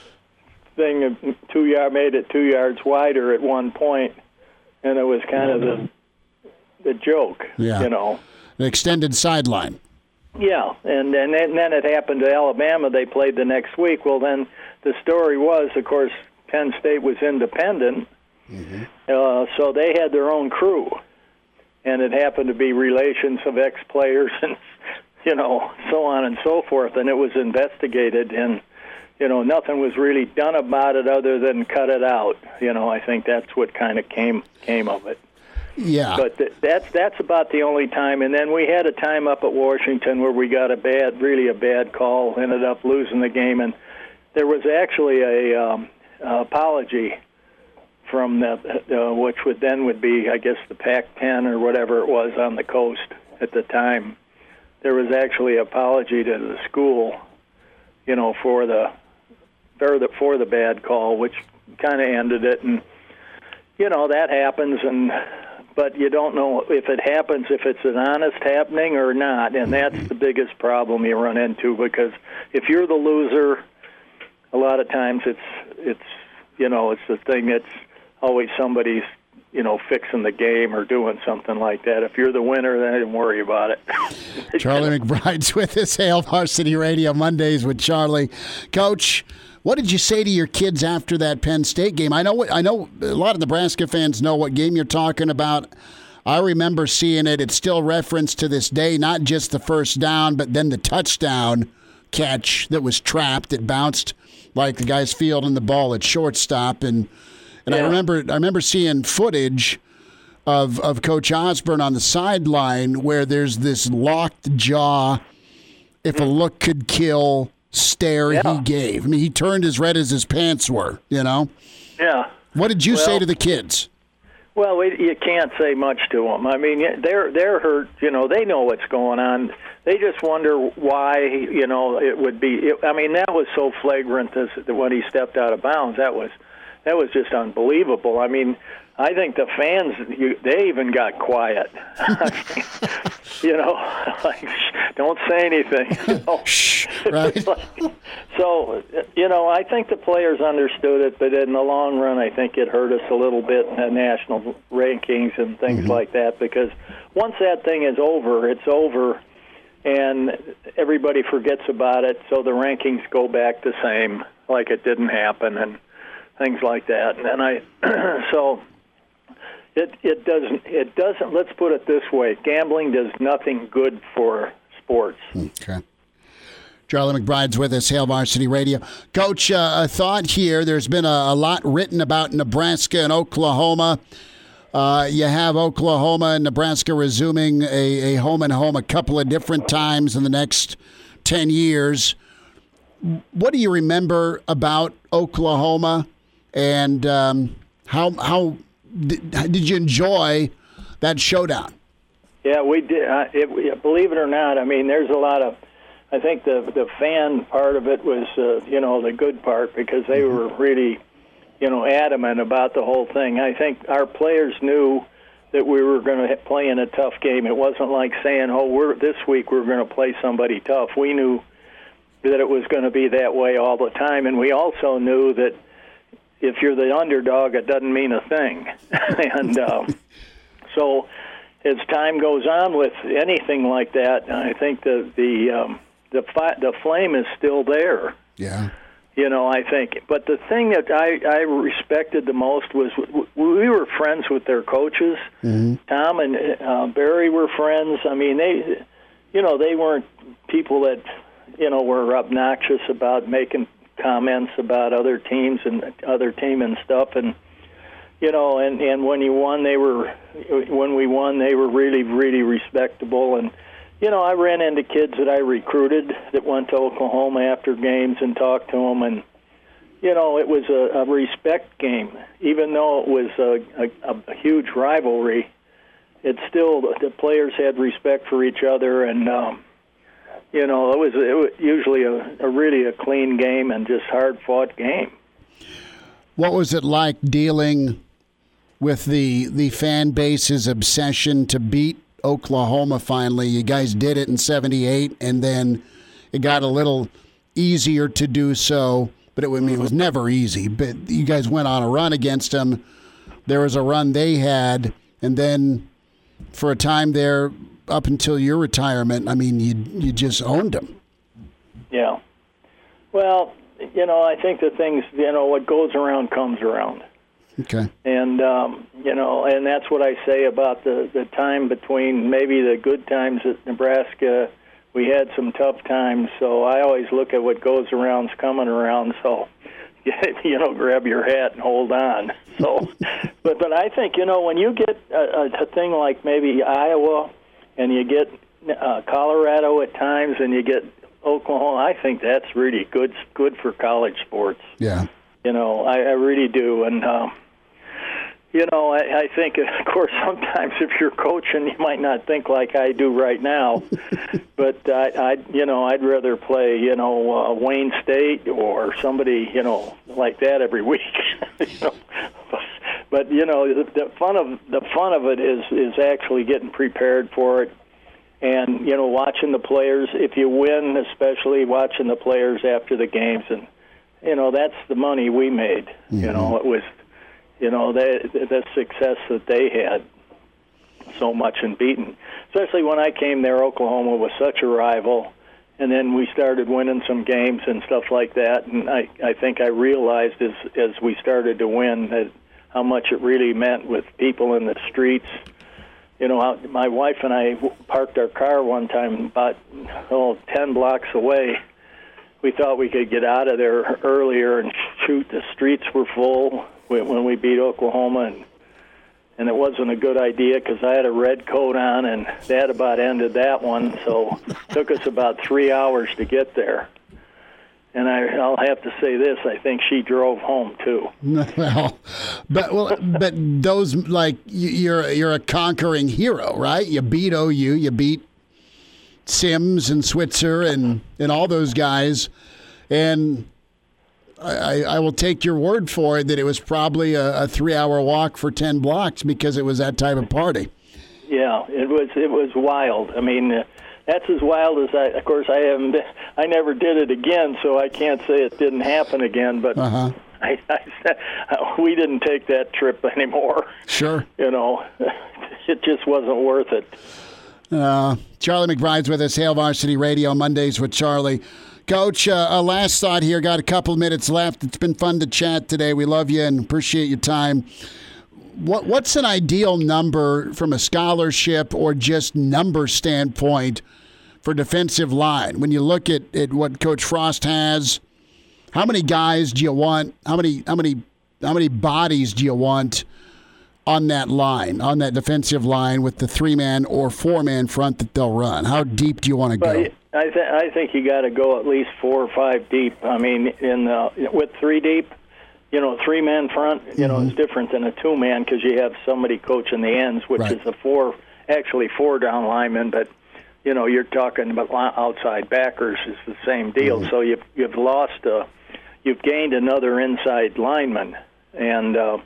thing, two yard made it two yards wider at one point, and it was kind of the the joke, yeah. you know. An extended sideline. Yeah, and, and then it happened to Alabama. They played the next week. Well, then the story was, of course, Penn State was independent, mm-hmm. uh, so they had their own crew, and it happened to be relations of ex-players and, you know, so on and so forth, and it was investigated, and, you know, nothing was really done about it other than cut it out. You know, I think that's what kind of came came of it. Yeah. But th- that's that's about the only time. And then we had a time up at Washington where we got a bad, really a bad call, ended up losing the game. And there was actually a um, apology from the, uh, which would then would be, I guess, the Pac ten or whatever it was on the coast at the time. There was actually an apology to the school, you know, for the for the, for the bad call, which kind of ended it. And, you know, that happens, and but you don't know if it happens, if it's an honest happening or not, and that's the biggest problem you run into, because if you're the loser, a lot of times it's, it's you know, it's the thing that's always somebody's, you know, fixing the game or doing something like that. If you're the winner, then don't worry about it. Charlie McBride's with us, Hail Varsity Radio, Mondays with Charlie. Coach, what did you say to your kids after that Penn State game? I know I know a lot of Nebraska fans know what game you're talking about. I remember seeing it. It's still referenced to this day, not just the first down, but then the touchdown catch that was trapped. It bounced like the guy's fielding the ball at shortstop. And and yeah. I remember I remember seeing footage of, of Coach Osborne on the sideline where there's this locked jaw if a look could kill stare Yeah. he gave. I mean, he turned as red as his pants were, you know? Yeah. What did you Well, say to the kids? Well, we, you can't say much to them. I mean, they're they're hurt. You know, they know what's going on. They just wonder why. You know, it would be. It, I mean, that was so flagrant as when he stepped out of bounds. That was that was just unbelievable. I mean, I think the fans, you, they even got quiet. You know, like, don't say anything. You know? Shh, right? So, you know, I think the players understood it, but in the long run, I think it hurt us a little bit in the national rankings and things Mm-hmm. like that, because once that thing is over, it's over, and everybody forgets about it, so the rankings go back the same, like it didn't happen, and things like that. And I, so... It it doesn't it doesn't. Let's put it this way: gambling does nothing good for sports. Okay. Charlie McBride's with us, Hail Varsity Radio. Coach, uh, a thought here. There's been a, a lot written about Nebraska and Oklahoma. Uh, you have Oklahoma and Nebraska resuming a, a home and home a couple of different times in the next ten years. What do you remember about Oklahoma, and um, how how did, did you enjoy that showdown? Yeah, we did. Uh, it, believe it or not, I mean, there's a lot of. I think the the fan part of it was, uh, you know, the good part, because they were really, you know, adamant about the whole thing. I think our players knew that we were going to play in a tough game. It wasn't like saying, "Oh, we're this week we're going to play somebody tough." We knew that it was going to be that way all the time, and we also knew that if you're the underdog, it doesn't mean a thing. and um, so, as time goes on with anything like that, I think the the um, the fi- the flame is still there. Yeah. You know, I think. But the thing that I, I respected the most was w- we were friends with their coaches. Mm-hmm. Tom and uh, Barry were friends. I mean, they, you know, they weren't people that, you know, were obnoxious about making comments about other teams and other team and stuff. And, you know, and, and when you won, they were, when we won, they were really, really respectable. And, you know, I ran into kids that I recruited that went to Oklahoma after games and talked to them, and, you know, it was a, a respect game. Even though it was a, a, a huge rivalry, it still, the players had respect for each other, and, um, you know, it was, it was usually a, a really a clean game and just hard-fought game. What was it like dealing with the the fan base's obsession to beat Oklahoma finally? You guys did it in seventy-eight, and then it got a little easier to do so, but it, I mean, it was never easy. But you guys went on a run against them. There was a run they had, and then for a time there, up until your retirement, I mean, you you just owned them. Yeah. Well, you know, I think the things, you know, what goes around comes around. Okay. And, um, you know, and that's what I say about the, the time between maybe the good times at Nebraska. We had some tough times, so I always look at what goes around's coming around, so, you know, grab your hat and hold on. So, but, but I think, you know, when you get a, a thing like maybe Iowa and you get uh, Colorado at times and you get Oklahoma, I think that's really good good for college sports. Yeah. You know, I, I really do. And, um, you know, I, I think, of course, sometimes if you're coaching, you might not think like I do right now. But, I, I, you know, I'd rather play, you know, uh, Wayne State or somebody, you know, like that every week. you know? But, you know, the, the fun of the fun of it is, is actually getting prepared for it. And, you know, watching the players, if you win, especially watching the players after the games. And, you know, that's the money we made. Mm-hmm. You know, it was, you know, they, the success that they had so much in beating. Especially when I came there, Oklahoma was such a rival. And then we started winning some games and stuff like that. And I, I think I realized as, as we started to win that how much it really meant with people in the streets. You know, my wife and I parked our car one time about oh, ten blocks away. We thought we could get out of there earlier and shoot. The streets were full when we beat Oklahoma, and and it wasn't a good idea because I had a red coat on, and that about ended that one. So it took us about three hours to get there. And I, I'll have to say this: I think she drove home too. Well, but well, but those like you're you're a conquering hero, right? You beat O U, you beat Sims and Switzer and and all those guys, and I, I will take your word for it that it was probably a, a three-hour walk for ten blocks because it was that type of party. Yeah, it was it was wild. I mean. Uh, That's as wild as I. Of course, I haven't. Been, I never did it again, so I can't say it didn't happen again. But uh-huh. I, I, we didn't take that trip anymore. Sure. You know, it just wasn't worth it. Uh, Charlie McBride's with us, Hail Varsity Radio, Mondays with Charlie. Coach, uh, a last thought here. Got a couple of minutes left. It's been fun to chat today. We love you and appreciate your time. What What's an ideal number from a scholarship or just number standpoint for defensive line? When you look at, at what Coach Frost has, how many guys do you want? How many how many how many bodies do you want on that line, on that defensive line with the three man or four man front that they'll run? How deep do you want to go? But I th- I think you got to go at least four or five deep. I mean, in the, with three deep. You know, three-man front, you mm-hmm. know, is different than a two-man because you have somebody coaching the ends, which right. is a four, actually four down linemen. But, you know, you're talking about outside backers is the same deal. Mm-hmm. So you've, you've lost, a, you've gained another inside lineman. And, uh,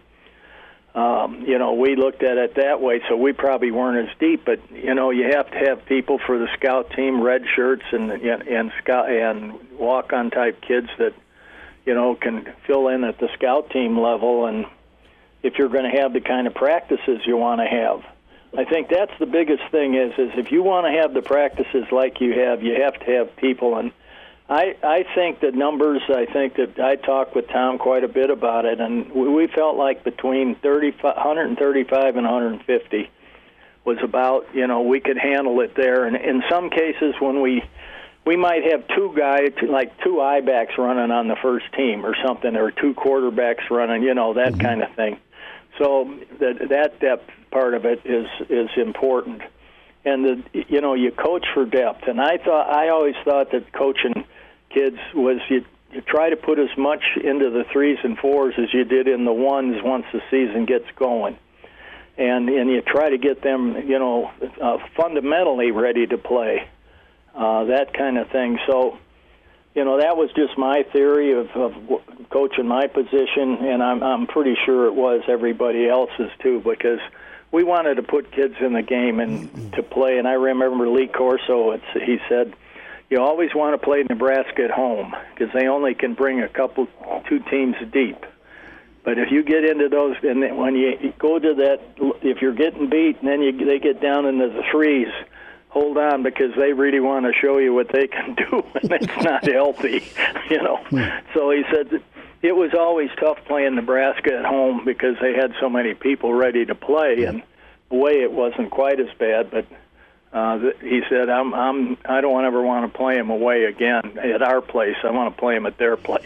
um, you know, we looked at it that way, so we probably weren't as deep. But, you know, you have to have people for the scout team, red shirts and, and, and, scout, and walk-on type kids that, you know, can fill in at the scout team level, and if you're going to have the kind of practices you want to have. I think that's the biggest thing is, is if you want to have the practices like you have, you have to have people. And I, I think the numbers, I think that I talked with Tom quite a bit about it, and we, we felt like between thirty, one thirty-five and one fifty was about, you know, we could handle it there. And in some cases when we We might have two guys, like two I-backs running on the first team or something, or two quarterbacks running, you know, that mm-hmm. kind of thing. So that that depth part of it is is important. And, the, you know, you coach for depth. And I thought I always thought that coaching kids was you, you try to put as much into the threes and fours as you did in the ones once the season gets going. And, and you try to get them, you know, uh, fundamentally ready to play. Uh, that kind of thing. So, you know, that was just my theory of, of coaching my position, and I'm I'm pretty sure it was everybody else's too, because we wanted to put kids in the game and to play. And I remember Lee Corso, it's, he said, you always want to play Nebraska at home because they only can bring a couple, two teams deep. But if you get into those, and then when you go to that, if you're getting beat and then you, they get down into the threes, hold on, because they really want to show you what they can do, and it's not healthy, you know. So he said it was always tough playing Nebraska at home because they had so many people ready to play, and away it wasn't quite as bad. But uh, he said, "I'm, I'm, I don't ever want to play them away again at our place. I want to play them at their place."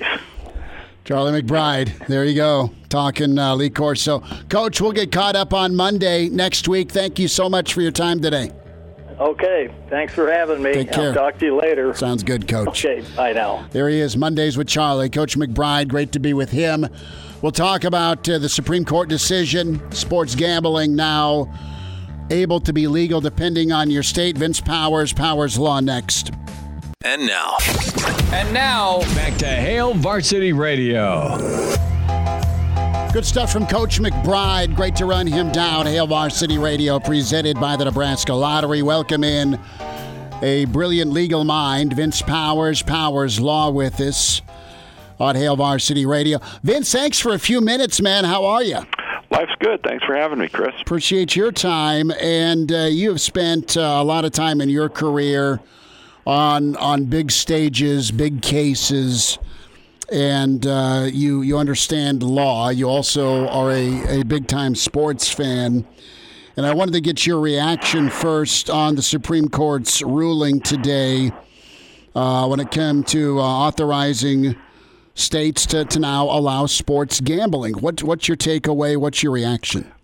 Charlie McBride, there you go, talking uh, Lee Corso. Coach, we'll get caught up on Monday next week. Thank you so much for your time today. Okay, thanks for having me. Take care. I'll talk to you later. Sounds good, Coach. Okay, bye now. There he is, Mondays with Charlie. Coach McBride, great to be with him. We'll talk about uh, the Supreme Court decision, sports gambling now able to be legal depending on your state. Vince Powers, Powers Law next. And now. And now, back to Hail Varsity Radio. Good stuff from Coach McBride. Great to run him down. Hail Varsity Radio, presented by the Nebraska Lottery. Welcome in a brilliant legal mind, Vince Powers, Powers Law, with us on Hail Varsity Radio. Vince, thanks for a few minutes, man. How are you? Life's good. Thanks for having me, Chris. Appreciate your time. And uh, you have spent uh, a lot of time in your career on on big stages, big cases, and uh, you you understand law. You also are a, a big-time sports fan. And I wanted to get your reaction first on the Supreme Court's ruling today uh, when it came to uh, authorizing states to, to now allow sports gambling. What, what's your takeaway? What's your reaction?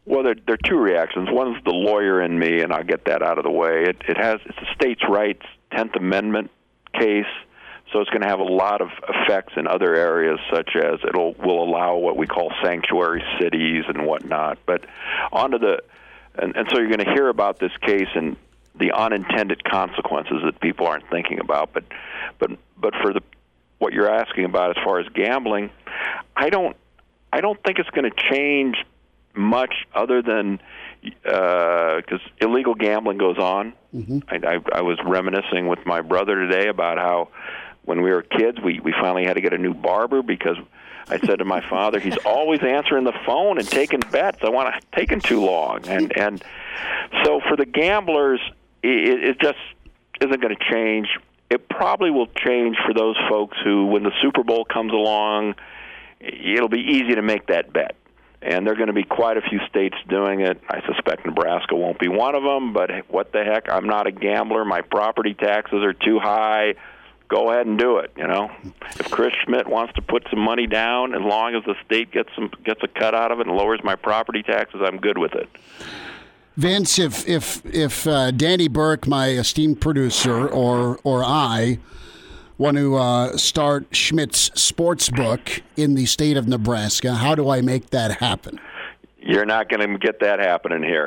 Well, there, there are two reactions. One is the lawyer in me, and I'll get that out of the way. It, it has it's a states' rights tenth Amendment case, so it's going to have a lot of effects in other areas, such as it'll will allow what we call sanctuary cities and whatnot. But onto the and, and so you're going to hear about this case and the unintended consequences that people aren't thinking about. But but but for the what you're asking about as far as gambling, I don't I don't think it's going to change much other than because uh, illegal gambling goes on. Mm-hmm. I, I, I was reminiscing with my brother today about how when we were kids, we, we finally had to get a new barber because I said to my father, he's always answering the phone and taking bets. I want to taking too long. And, and so for the gamblers, it, it just isn't going to change. It probably will change for those folks who, when the Super Bowl comes along, it'll be easy to make that bet. And there are going to be quite a few states doing it. I suspect Nebraska won't be one of them, but what the heck? I'm not a gambler. My property taxes are too high. Go ahead and do it, you know. If Chris Schmidt wants to put some money down, as long as the state gets some gets a cut out of it and lowers my property taxes, I'm good with it. Vince, if if if uh, Danny Burke, my esteemed producer, or or I want to uh, start Schmidt's sports book in the state of Nebraska, how do I make that happen? You're not going to get that happening here.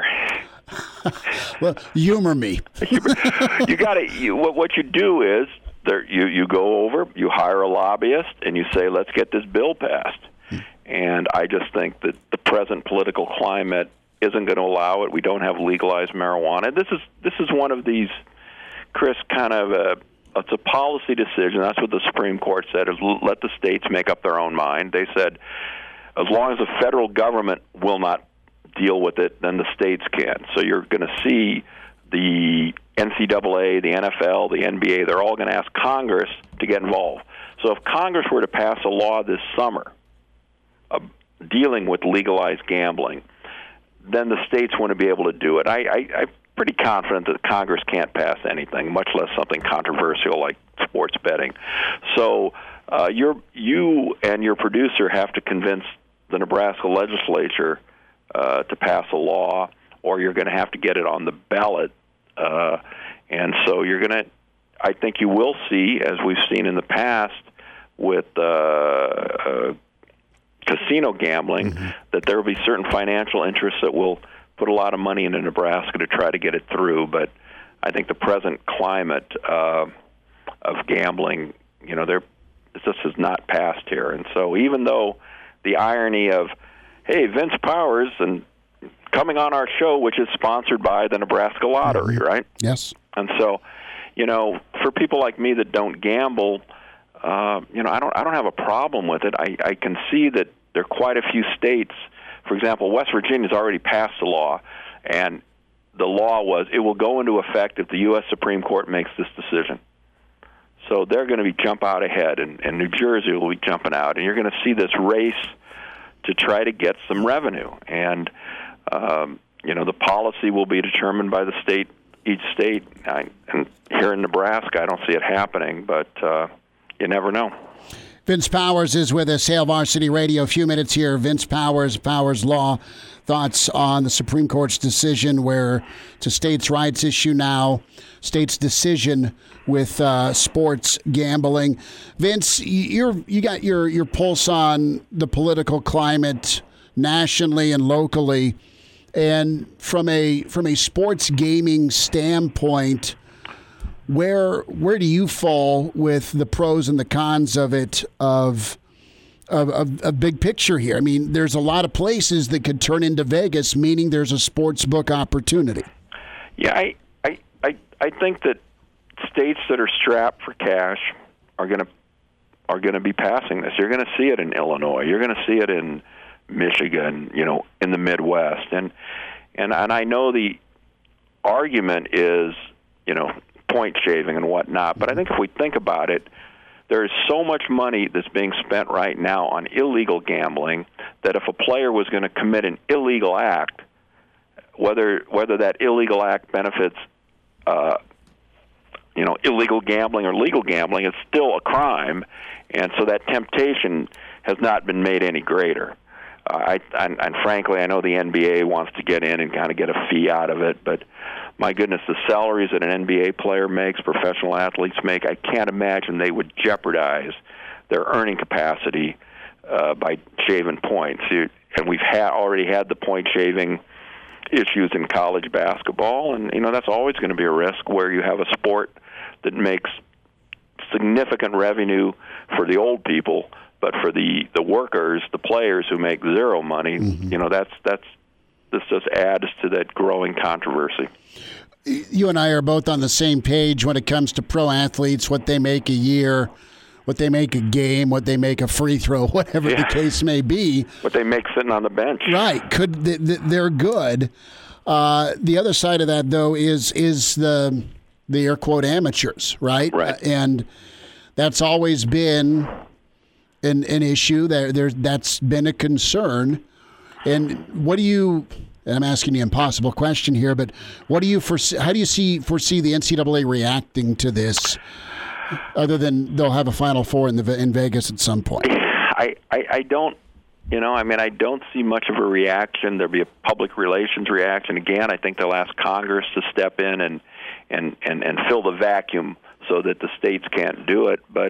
Well, humor me. you you got to. You, what, what you do is there. You you go over. You hire a lobbyist, and you say, "Let's get this bill passed." Hmm. And I just think that the present political climate isn't going to allow it. We don't have legalized marijuana. This is this is one of these, Chris, kind of a. It's a policy decision. That's what the Supreme Court said, is let the states make up their own mind. They said as long as the federal government will not deal with it, then the states can. So you're going to see the N C double A, the N F L, the N B A, they're all going to ask Congress to get involved. So if Congress were to pass a law this summer uh, dealing with legalized gambling, then the states want to be able to do it. I, I, I pretty confident that Congress can't pass anything, much less something controversial like sports betting. So uh, you're, you and your producer have to convince the Nebraska legislature uh, to pass a law, or you're going to have to get it on the ballot. Uh, and so you're going to, I think you will see, as we've seen in the past with uh, uh, casino gambling, mm-hmm. that there will be certain financial interests that will put a lot of money into Nebraska to try to get it through. But I think the present climate uh, of gambling, you know, there this has not passed here. And so even though the irony of, hey, Vince Powers and coming on our show, which is sponsored by the Nebraska Lottery, mm-hmm. right? Yes. And so, you know, for people like me that don't gamble, uh, you know, I don't I don't have a problem with it. I, I can see that there are quite a few states. For example, West Virginia's already passed a law, and the law was it will go into effect if the U S Supreme Court makes this decision. So they're going to be jump out ahead, and, and New Jersey will be jumping out, and you're going to see this race to try to get some revenue. And, um, you know, the policy will be determined by the state, each state. I, and here in Nebraska, I don't see it happening, but uh, you never know. Vince Powers is with us, Hail Varsity Radio. A few minutes here. Vince Powers, Powers Law. Thoughts on the Supreme Court's decision where it's a states' rights issue now, states' decision with uh, sports gambling. Vince, you're, you got your, your pulse on the political climate nationally and locally. And from a from a sports gaming standpoint, Where where do you fall with the pros and the cons of it, of of, of of big picture here? I mean, there's a lot of places that could turn into Vegas, meaning there's a sports book opportunity. Yeah, I I, I, I think that states that are strapped for cash are going to are going to be passing this. You're going to see it in Illinois. You're going to see it in Michigan. You know, in the Midwest, and and and I know the argument is, you know, point shaving and whatnot, but I think if we think about it, there is so much money that's being spent right now on illegal gambling that if a player was going to commit an illegal act, whether whether that illegal act benefits, uh, you know, illegal gambling or legal gambling, it's still a crime, and so that temptation has not been made any greater. I and, and frankly, I know the N B A wants to get in and kind of get a fee out of it, but my goodness, the salaries that an N B A player makes, professional athletes make, I can't imagine they would jeopardize their earning capacity uh, by shaving points. You, and we've ha- already had the point shaving issues in college basketball, and you know that's always going to be a risk where you have a sport that makes significant revenue for the old people, but for the, the workers, the players who make zero money, mm-hmm. you know that's that's this just adds to that growing controversy. You and I are both on the same page when it comes to pro athletes, what they make a year, what they make a game, what they make a free throw, whatever yeah. the case may be. What they make sitting on the bench. Right. Could they're good. Uh, the other side of that, though, is is the the air quote amateurs, right? Right. Uh, and that's always been an an issue. There, there that's been a concern. And what do you? And I'm asking you an impossible question here, but what do you foresee? How do you see foresee the N C double A reacting to this? Other than they'll have a Final Four in the in Vegas at some point. I, I, I don't, you know, I mean, I don't see much of a reaction. There'll be a public relations reaction. Again, I think they'll ask Congress to step in and, and, and, and fill the vacuum so that the states can't do it. But,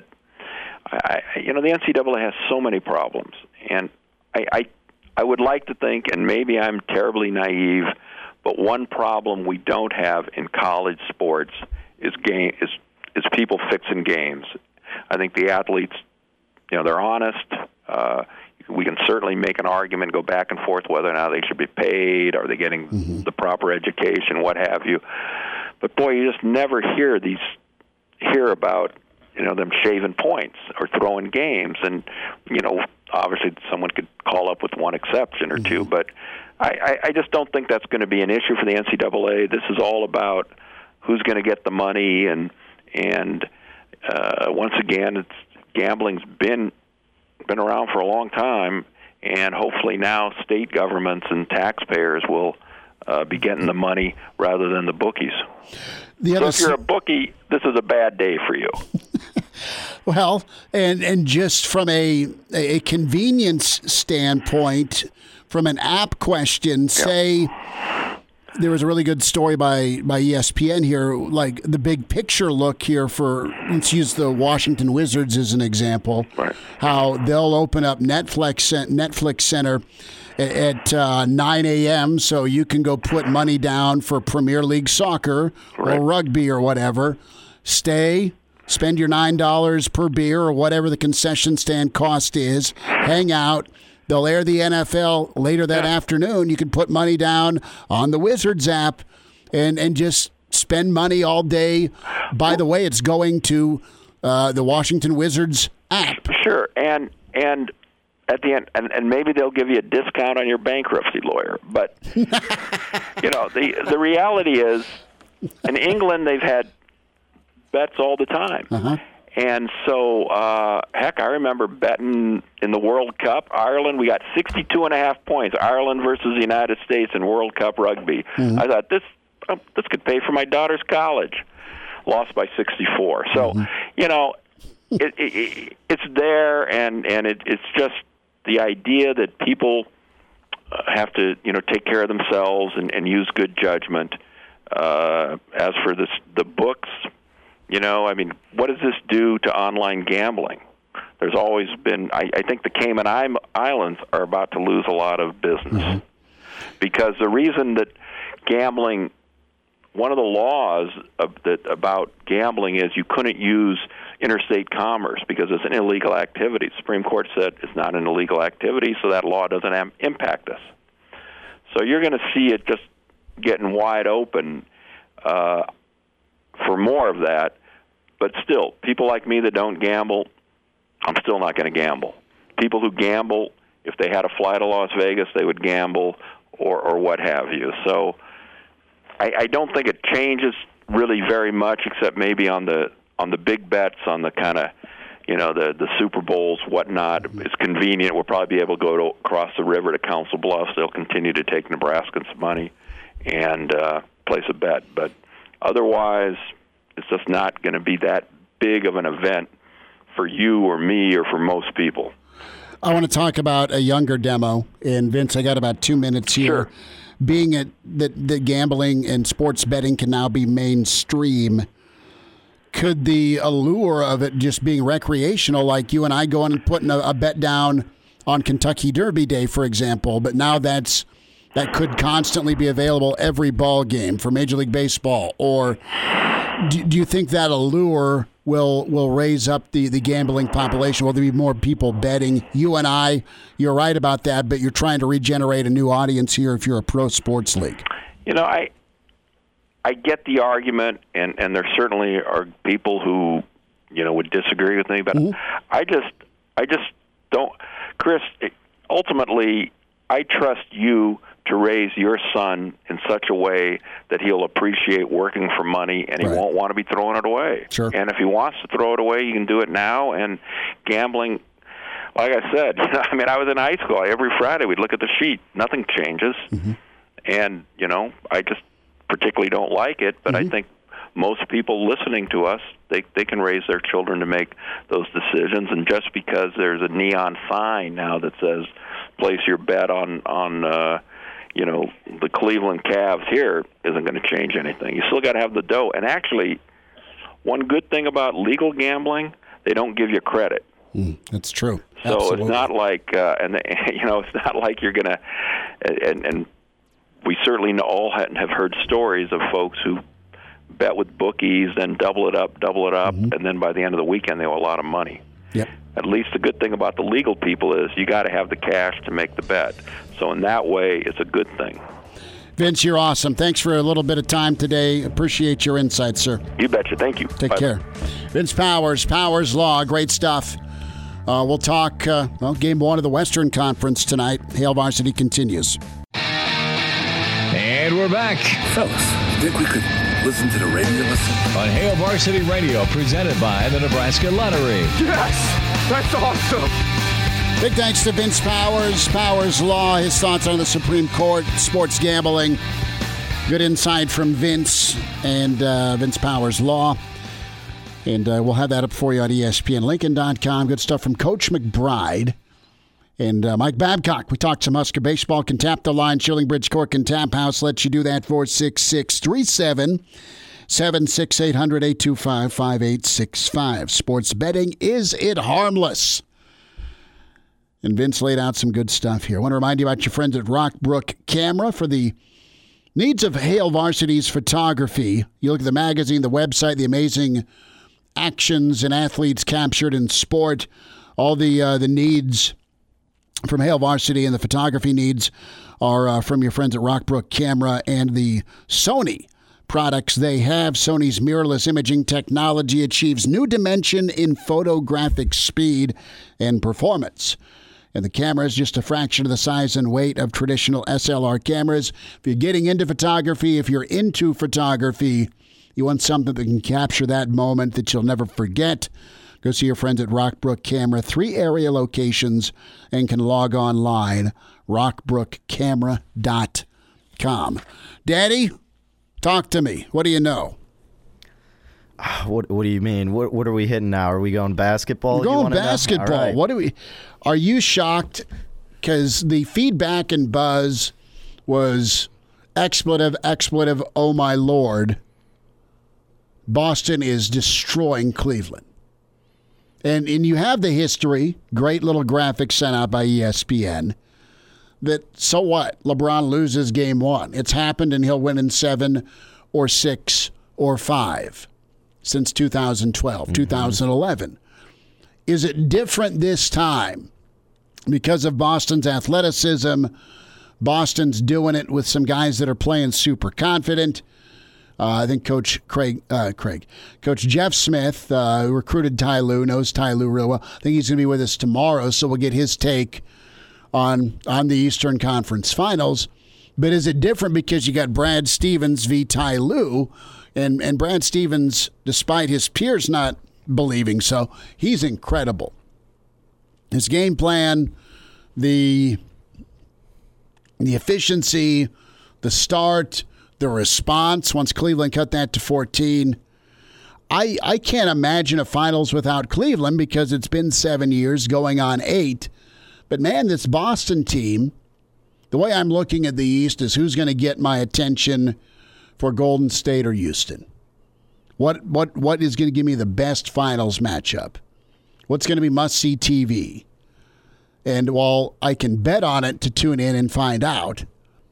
I, you know, the N C double A has so many problems. And I, I, I would like to think, and maybe I'm terribly naive, but one problem we don't have in college sports is game is is people fixing games. I think the athletes, you know, they're honest. Uh, we can certainly make an argument, go back and forth whether or not they should be paid, are they getting mm-hmm. the proper education, what have you. But boy, you just never hear these hear about, you know, them shaving points or throwing games. And, you know, obviously someone could call up with one exception or mm-hmm. two, but I, I, I just don't think that's going to be an issue for the N C double A. This is all about who's going to get the money, and And uh, once again, it's gambling's been been around for a long time, and hopefully now state governments and taxpayers will uh, be getting the money rather than the bookies. The so if you're a bookie, this is a bad day for you. Well, and and just from a a convenience standpoint, from an app question, say. Yeah. There was a really good story by, by E S P N here, like the big picture look here for, let's use the Washington Wizards as an example, right. How they'll open up Netflix Netflix Center at uh, nine a.m. so you can go put money down for Premier League soccer right. or rugby or whatever. Stay, spend your nine dollars per beer or whatever the concession stand cost is, hang out. They'll air the N F L later that yeah. afternoon. You can put money down on the Wizards app and, and just spend money all day. By the way, it's going to uh, the Washington Wizards app. Sure, and and at the end, and, and maybe they'll give you a discount on your bankruptcy lawyer. But you know, the the reality is, in England they've had bets all the time. Uh-huh. And so, uh, heck, I remember betting in the World Cup, Ireland, we got sixty-two and a half points, Ireland versus the United States in World Cup rugby. Mm-hmm. I thought, this um, this could pay for my daughter's college. Lost by sixty-four. So, mm-hmm. you know, it, it, it, it's there, and, and it, it's just the idea that people uh, have to, you know, take care of themselves and, and use good judgment. Uh, as for this, the books, you know, I mean, what does this do to online gambling? There's always been, I, I think the Cayman Islands are about to lose a lot of business. Mm-hmm. Because the reason that gambling, one of the laws of, that about gambling is you couldn't use interstate commerce because it's an illegal activity. The Supreme Court said it's not an illegal activity, so that law doesn't am- impact us. So you're going to see it just getting wide open uh, for more of that. But still, people like me that don't gamble, I'm still not going to gamble. People who gamble, if they had a fly to Las Vegas, they would gamble or, or what have you. So I, I don't think it changes really very much, except maybe on the on the big bets, on the kind of, you know, the, the Super Bowls, whatnot. It's convenient. We'll probably be able to go to, across the river to Council Bluffs. They'll continue to take Nebraskans' money and uh, place a bet. But otherwise, it's just not going to be that big of an event for you or me or for most people. I want to talk about a younger demo. And, Vince, I got about two minutes here. Sure. Being it, that, that gambling and sports betting can now be mainstream, could the allure of it just being recreational, like you and I going and putting a, a bet down on Kentucky Derby Day, for example, but now that's that could constantly be available every ball game for Major League Baseball? Or do, do you think that allure will will raise up the, the gambling population? Will there be more people betting? You and I, you're right about that, but you're trying to regenerate a new audience here if you're a pro sports league. You know, I I get the argument, and, and there certainly are people who, you know, would disagree with me, but mm-hmm. I just I just don't, Chris, ultimately, I trust you to raise your son in such a way that he'll appreciate working for money and he right. won't want to be throwing it away. Sure. And if he wants to throw it away, you can do it now. And gambling, like I said, I mean, I was in high school. Every Friday we'd look at the sheet. Nothing changes. Mm-hmm. And, you know, I just particularly don't like it, but mm-hmm. I think most people listening to us, they they can raise their children to make those decisions. And just because there's a neon sign now that says place your bet on, on uh, you know, the Cleveland Cavs here isn't going to change anything. You still got to have the dough. And actually, one good thing about legal gambling, they don't give you credit. Mm, that's true. So Absolutely. It's not like, uh, and you know, it's not like you're going to, and, and we certainly all have heard stories of folks who bet with bookies, then double it up, double it up, mm-hmm. and then by the end of the weekend they owe a lot of money. Yep. At least the good thing about the legal people is you got to have the cash to make the bet. So in that way, it's a good thing. Vince, you're awesome. Thanks for a little bit of time today. Appreciate your insights, sir. You betcha. Thank you. Take Bye. care. Vince Powers, Powers Law, great stuff. Uh, we'll talk, uh, well, game one of the Western Conference tonight. Hail Varsity continues. And we're back. Fellas, think we could listen to the radio listen? On Hail Varsity Radio, presented by the Nebraska Lottery. Yes! That's awesome! Big thanks to Vince Powers, Powers Law, his thoughts on the Supreme Court, sports gambling. Good insight from Vince and uh, Vince Powers Law. And uh, we'll have that up for you on E S P N Lincoln dot com. Good stuff from Coach McBride and uh, Mike Babcock. We talked some Husker baseball. Can tap the line. Shillingbridge Cork and Tap House lets you do that. four six six, three seven seven six eight hundred, eight two five, five eight six five. Sports betting, is it harmless? And Vince laid out some good stuff here. I want to remind you about your friends at Rockbrook Camera for the needs of Hail Varsity's photography. You look at the magazine, the website, the amazing actions and athletes captured in sport, all the uh, the needs from Hail Varsity and the photography needs are uh, from your friends at Rockbrook Camera and the Sony products they have. Sony's mirrorless imaging technology achieves new dimension in photographic speed and performance. And the camera is just a fraction of the size and weight of traditional S L R cameras. If you're getting into photography, if you're into photography, you want something that can capture that moment that you'll never forget, go see your friends at Rockbrook Camera. Three area locations and can log online, rockbrook camera dot com. Daddy, talk to me. What do you know? What What do you mean? What What are we hitting now? Are we going basketball? We're going basketball. Right. What do we? Are you shocked? Because the feedback and buzz was expletive, expletive. Oh my Lord! Boston is destroying Cleveland, and and you have the history. Great little graphic sent out by E S P N. That so what? LeBron loses game one. It's happened, and he'll win in seven, or six, or five. Since two thousand twelve, mm-hmm. two thousand eleven. Is it different this time because of Boston's athleticism? Boston's doing it with some guys that are playing super confident. Uh, I think Coach Craig, uh, Craig, Coach Jeff Smith, uh, who recruited Ty Lue, knows Ty Lue real well. I think he's going to be with us tomorrow, so we'll get his take on on the Eastern Conference Finals. But is it different because you got Brad Stevens v. Ty Lue? And and Brad Stevens, despite his peers not believing so, he's incredible. His game plan, the the efficiency, the start, the response, once Cleveland cut that to fourteen. I, I can't imagine a finals without Cleveland because it's been seven years, going on eight. But, man, this Boston team, the way I'm looking at the East is who's going to get my attention for Golden State or Houston. What what what is going to give me the best finals matchup? What's going to be must-see T V? And while I can bet on it to tune in and find out,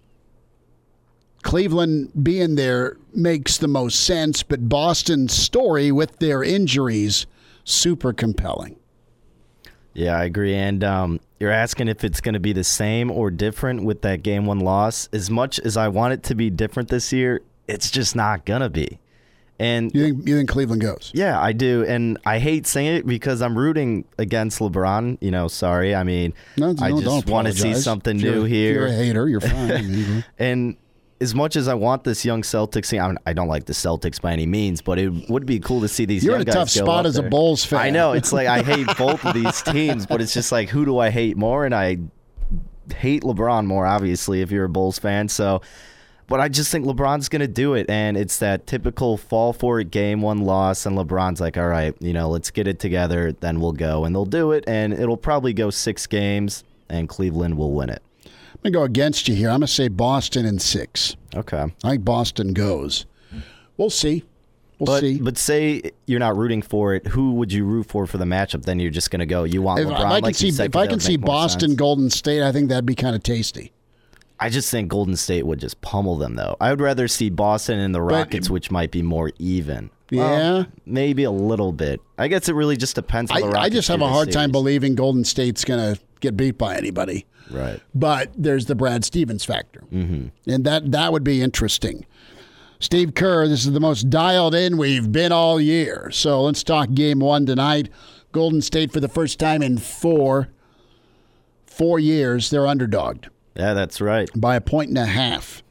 Cleveland being there makes the most sense, but Boston's story with their injuries, super compelling. Yeah, I agree. And um, you're asking if it's going to be the same or different with that game one loss. As much as I want it to be different this year, it's just not going to be. And you think you think Cleveland goes? Yeah, I do. And I hate saying it because I'm rooting against LeBron. You know, sorry. I mean, no, I no, just want to see something if new here. If you're a hater, you're fine. And as much as I want this young Celtics team, I, mean, I don't like the Celtics by any means, but it would be cool to see these You're young guys go You're in a tough spot as there. a Bulls fan. I know. It's like I hate both of these teams, but it's just like, who do I hate more? And I hate LeBron more, obviously, if you're a Bulls fan. So, but I just think LeBron's going to do it, and it's that typical fall for it game one loss, and LeBron's like, all right, you know, let's get it together, then we'll go. And they'll do it, and it'll probably go six games, and Cleveland will win it. I'm going to go against you here. I'm going to say Boston in six. Okay. I think Boston goes. We'll see. We'll but, see. But say you're not rooting for it. Who would you root for for the matchup? Then you're just going to go. You want if, LeBron. If I can like see, you said, if I can see Boston, sense. Golden State, I think that'd be kind of tasty. I just think Golden State would just pummel them, though. I would rather see Boston and the Rockets, but, which might be more even. Yeah. Well, maybe a little bit. I guess it really just depends on the Rockets. I just have a hard series. time believing Golden State's going to get beat by anybody. Right. But there's the Brad Stevens factor. Mm-hmm. And that, that would be interesting. Steve Kerr, this is the most dialed in we've been all year. So let's talk game one tonight. Golden State, for the first time in four, four years, they're underdogged. Yeah, that's right. By a point and a half.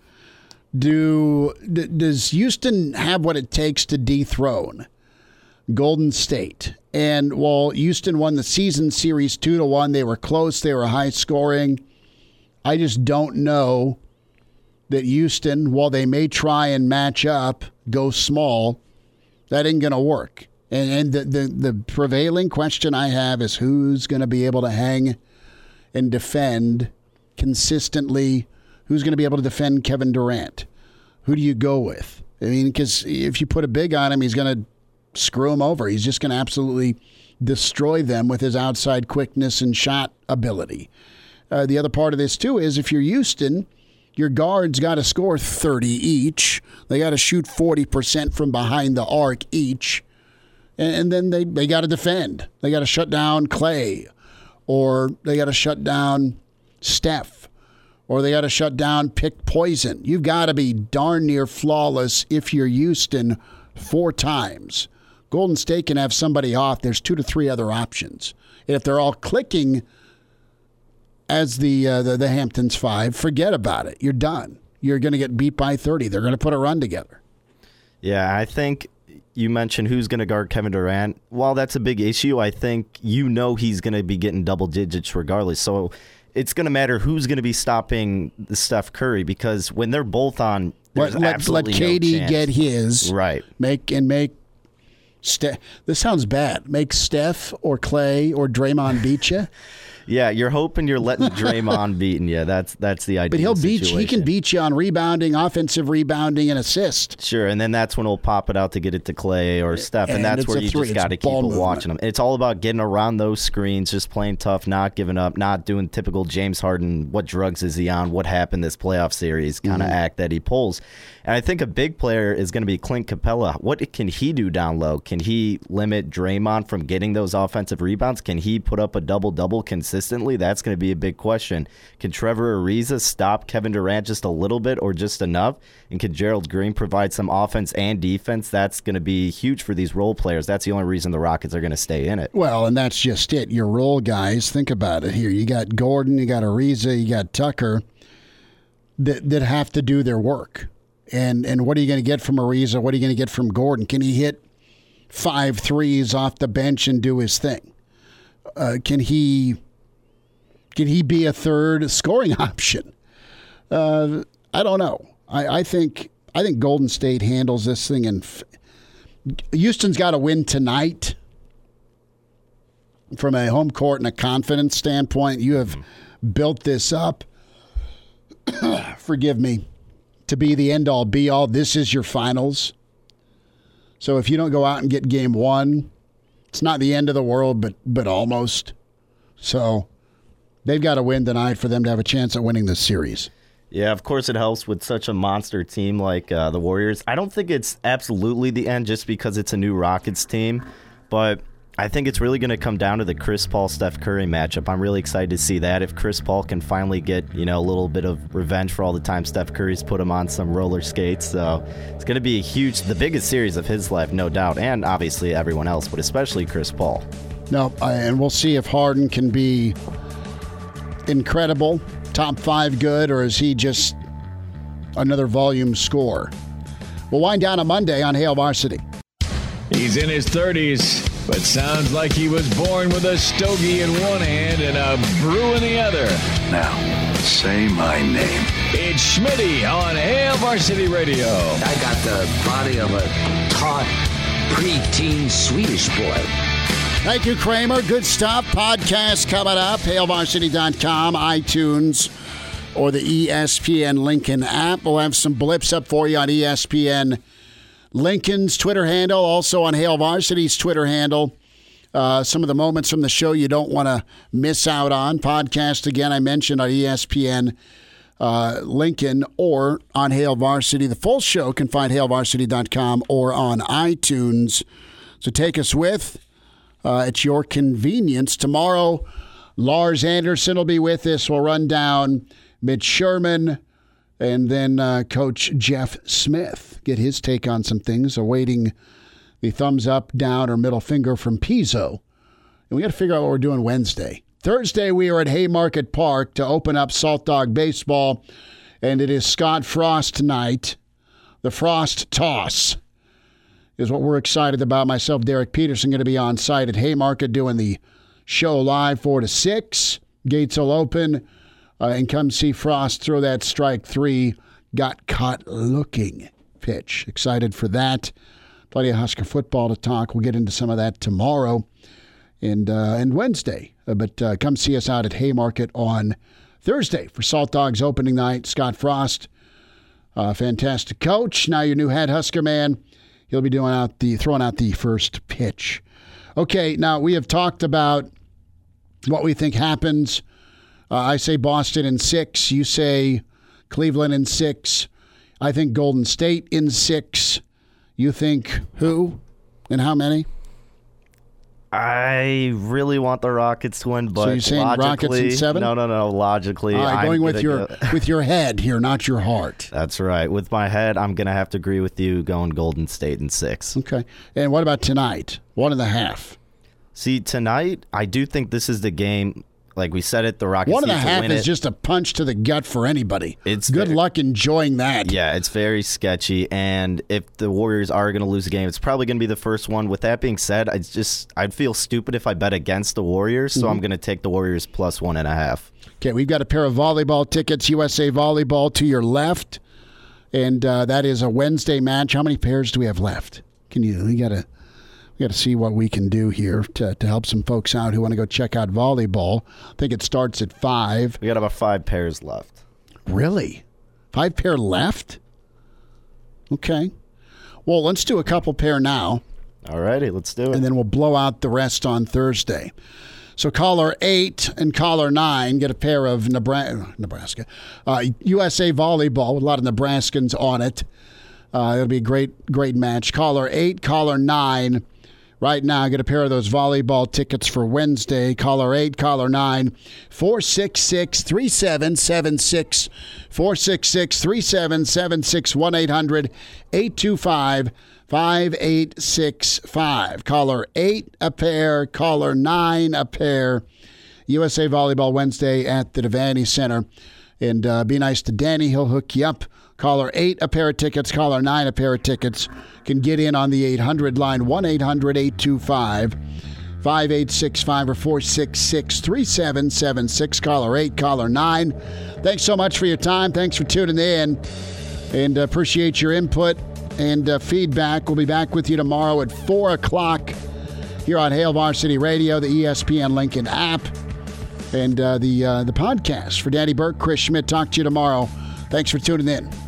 Do d- Does Houston have what it takes to dethrone Golden State? And while Houston won the season series two to one, they were close, they were high scoring. I just don't know that Houston, while they may try and match up, go small, that ain't going to work. And, and the, the, the prevailing question I have is who's going to be able to hang and defend consistently. Who's going to be able to defend Kevin Durant? Who do you go with? I mean, because if you put a big on him, he's going to screw him over. He's just going to absolutely destroy them with his outside quickness and shot ability. Uh, the other part of this, too, is if you're Houston, your guards got to score thirty each. They got to shoot forty percent from behind the arc each. And, and then they, they got to defend. They got to shut down Clay, or they got to shut down Steph, or they got to shut down Pick Poison. You've got to be darn near flawless if you're Houston four times. Golden State can have somebody off. There's two to three other options. And if they're all clicking as the, uh, the the Hamptons five, forget about it. You're done. You're going to get beat by thirty. They're going to put a run together. Yeah, I think you mentioned who's going to guard Kevin Durant. While that's a big issue, I think you know he's going to be getting double digits regardless. So it's going to matter who's going to be stopping the Steph Curry, because when they're both on, there's let, let, absolutely let K D no chance. get his. Right. Make and make Steph. This sounds bad. Make Steph or Clay or Draymond beat you. Yeah, you're hoping you're letting Draymond beating you. That's that's the idea. But he'll beat situation. you. He can beat you on rebounding, offensive rebounding, and assist. Sure, and then that's when he'll pop it out to get it to Clay or Steph, and, And that's it's where a you three. just got to It's keep ball watching them. It's all about getting around those screens, just playing tough, not giving up, not doing typical James Harden, what drugs is he on, what happened this playoff series kind of Mm-hmm. act that he pulls. And I think a big player is going to be Clint Capella. What can he do down low? Can he limit Draymond from getting those offensive rebounds? Can he put up a double-double consistently? That's going to be a big question. Can Trevor Ariza stop Kevin Durant just a little bit or just enough? And can Gerald Green provide some offense and defense? That's going to be huge for these role players. That's the only reason the Rockets are going to stay in it. Well, and that's just it. Your role guys, think about it here. You got Gordon, you got Ariza, you got Tucker that, that have to do their work. And and what are you going to get from Ariza? What are you going to get from Gordon? Can he hit five threes off the bench and do his thing? Uh, can he can he be a third scoring option? Uh, I don't know. I, I think I think Golden State handles this thing, and f- Houston's got to win tonight from a home court and a confidence standpoint. You have built this up, forgive me, to be the end-all, be-all. This is your finals. So if you don't go out and get game one, it's not the end of the world, but but almost. So they've got to win tonight for them to have a chance at winning this series. Yeah, of course it helps with such a monster team like uh, the Warriors. I don't think it's absolutely the end just because it's a new Rockets team, but I think it's really going to come down to the Chris Paul-Steph Curry matchup. I'm really excited to see that. If Chris Paul can finally get, you know, a little bit of revenge for all the time Steph Curry's put him on some roller skates. So it's going to be a huge, the biggest series of his life, no doubt, and obviously everyone else, but especially Chris Paul. No, and we'll see if Harden can be incredible, top five good, or is he just another volume score? We'll wind down on Monday on Hail Varsity. He's in his thirties, but sounds like he was born with a stogie in one hand and a brew in the other. Now, say my name. It's Schmitty on Hail Varsity Radio. I got the body of a taut, preteen Swedish boy. Thank you, Kramer. Good stuff. Podcast coming up. Hail Varsity dot com, iTunes, or the E S P N Lincoln app. We'll have some blips up for you on E S P N Lincoln's Twitter handle, also on Hail Varsity's Twitter handle. Uh, some of the moments from the show you don't want to miss out on. Podcast, again, I mentioned on E S P N uh, Lincoln or on Hail Varsity. The full show can find Hail Varsity dot com or on iTunes. So take us with. Uh, at your convenience. Tomorrow, Lars Anderson will be with us. We'll run down Mitch Sherman and then uh, Coach Jeff Smith. Get his take on some things, awaiting the thumbs up, down, or middle finger from Pizzo. And we got to figure out what we're doing Wednesday. Thursday, we are at Haymarket Park to open up Salt Dog Baseball, and it is Scott Frost tonight. The Frost Toss is what we're excited about. Myself, Derek Peterson, going to be on site at Haymarket doing the show live four to six. Gates will open, uh, and come see Frost throw that strike three. Got caught looking pitch. Excited for that. Plenty of Husker football to talk. We'll get into some of that tomorrow and uh, and Wednesday. Uh, but uh, come see us out at Haymarket on Thursday for Salt Dogs opening night. Scott Frost, uh, fantastic coach. Now your new head Husker man. He'll be doing out the throwing out the first pitch. Okay, now we have talked about what we think happens. Uh, I say Boston in six. You say Cleveland in six. I think Golden State in six. You think who and how many? I really want the Rockets to win, but so you're saying Rockets in seven? No, no, no. Logically, all right, I'm going with your go. with your head here, not your heart. That's right. With my head, I'm gonna have to agree with you. Going Golden State in six. Okay. And what about tonight? One and a half. See, tonight, I do think this is the game. Like we said it, the Rockets One and a need to half win is it. just a punch to the gut for anybody. It's good very, luck enjoying that. Yeah, it's very sketchy. And if the Warriors are going to lose a game, it's probably going to be the first one. With that being said, I just I'd feel stupid if I bet against the Warriors, so mm-hmm. I'm going to take the Warriors plus one and a half. Okay, we've got a pair of volleyball tickets, U S A Volleyball to your left, and uh, that is a Wednesday match. How many pairs do we have left? Can you? We got to. We got to see what we can do here to, to help some folks out who want to go check out volleyball. I think it starts at five. We got about five pairs left. Really? Five pair left? Okay. Well, let's do a couple pair now. All righty, let's do it. And then we'll blow out the rest on Thursday. So caller eight and caller nine get a pair of Nebraska, Nebraska uh, U S A Volleyball with a lot of Nebraskans on it. Uh, it'll be a great, great match. Caller eight, caller nine. Right now, get a pair of those volleyball tickets for Wednesday. Caller eight, caller nine, four six six, three seven seven six, four six six, three seven seven six, one eight hundred, eight two five, five eight six five. Caller eight, a pair. Caller nine, a pair. U S A Volleyball Wednesday at the Devaney Center. And uh, be nice to Danny. He'll hook you up. Caller eight, a pair of tickets. Caller nine, a pair of tickets. Can get in on the eight hundred line, one eight hundred, eight two five, five eight six five or four six six, three seven seven six. Caller eight, caller nine. Thanks so much for your time. Thanks for tuning in. And uh, appreciate your input and uh, feedback. We'll be back with you tomorrow at four o'clock here on Hail Varsity Radio, the E S P N Lincoln app, and uh, the uh, the podcast. For Danny Burke, Chris Schmidt, talk to you tomorrow. Thanks for tuning in.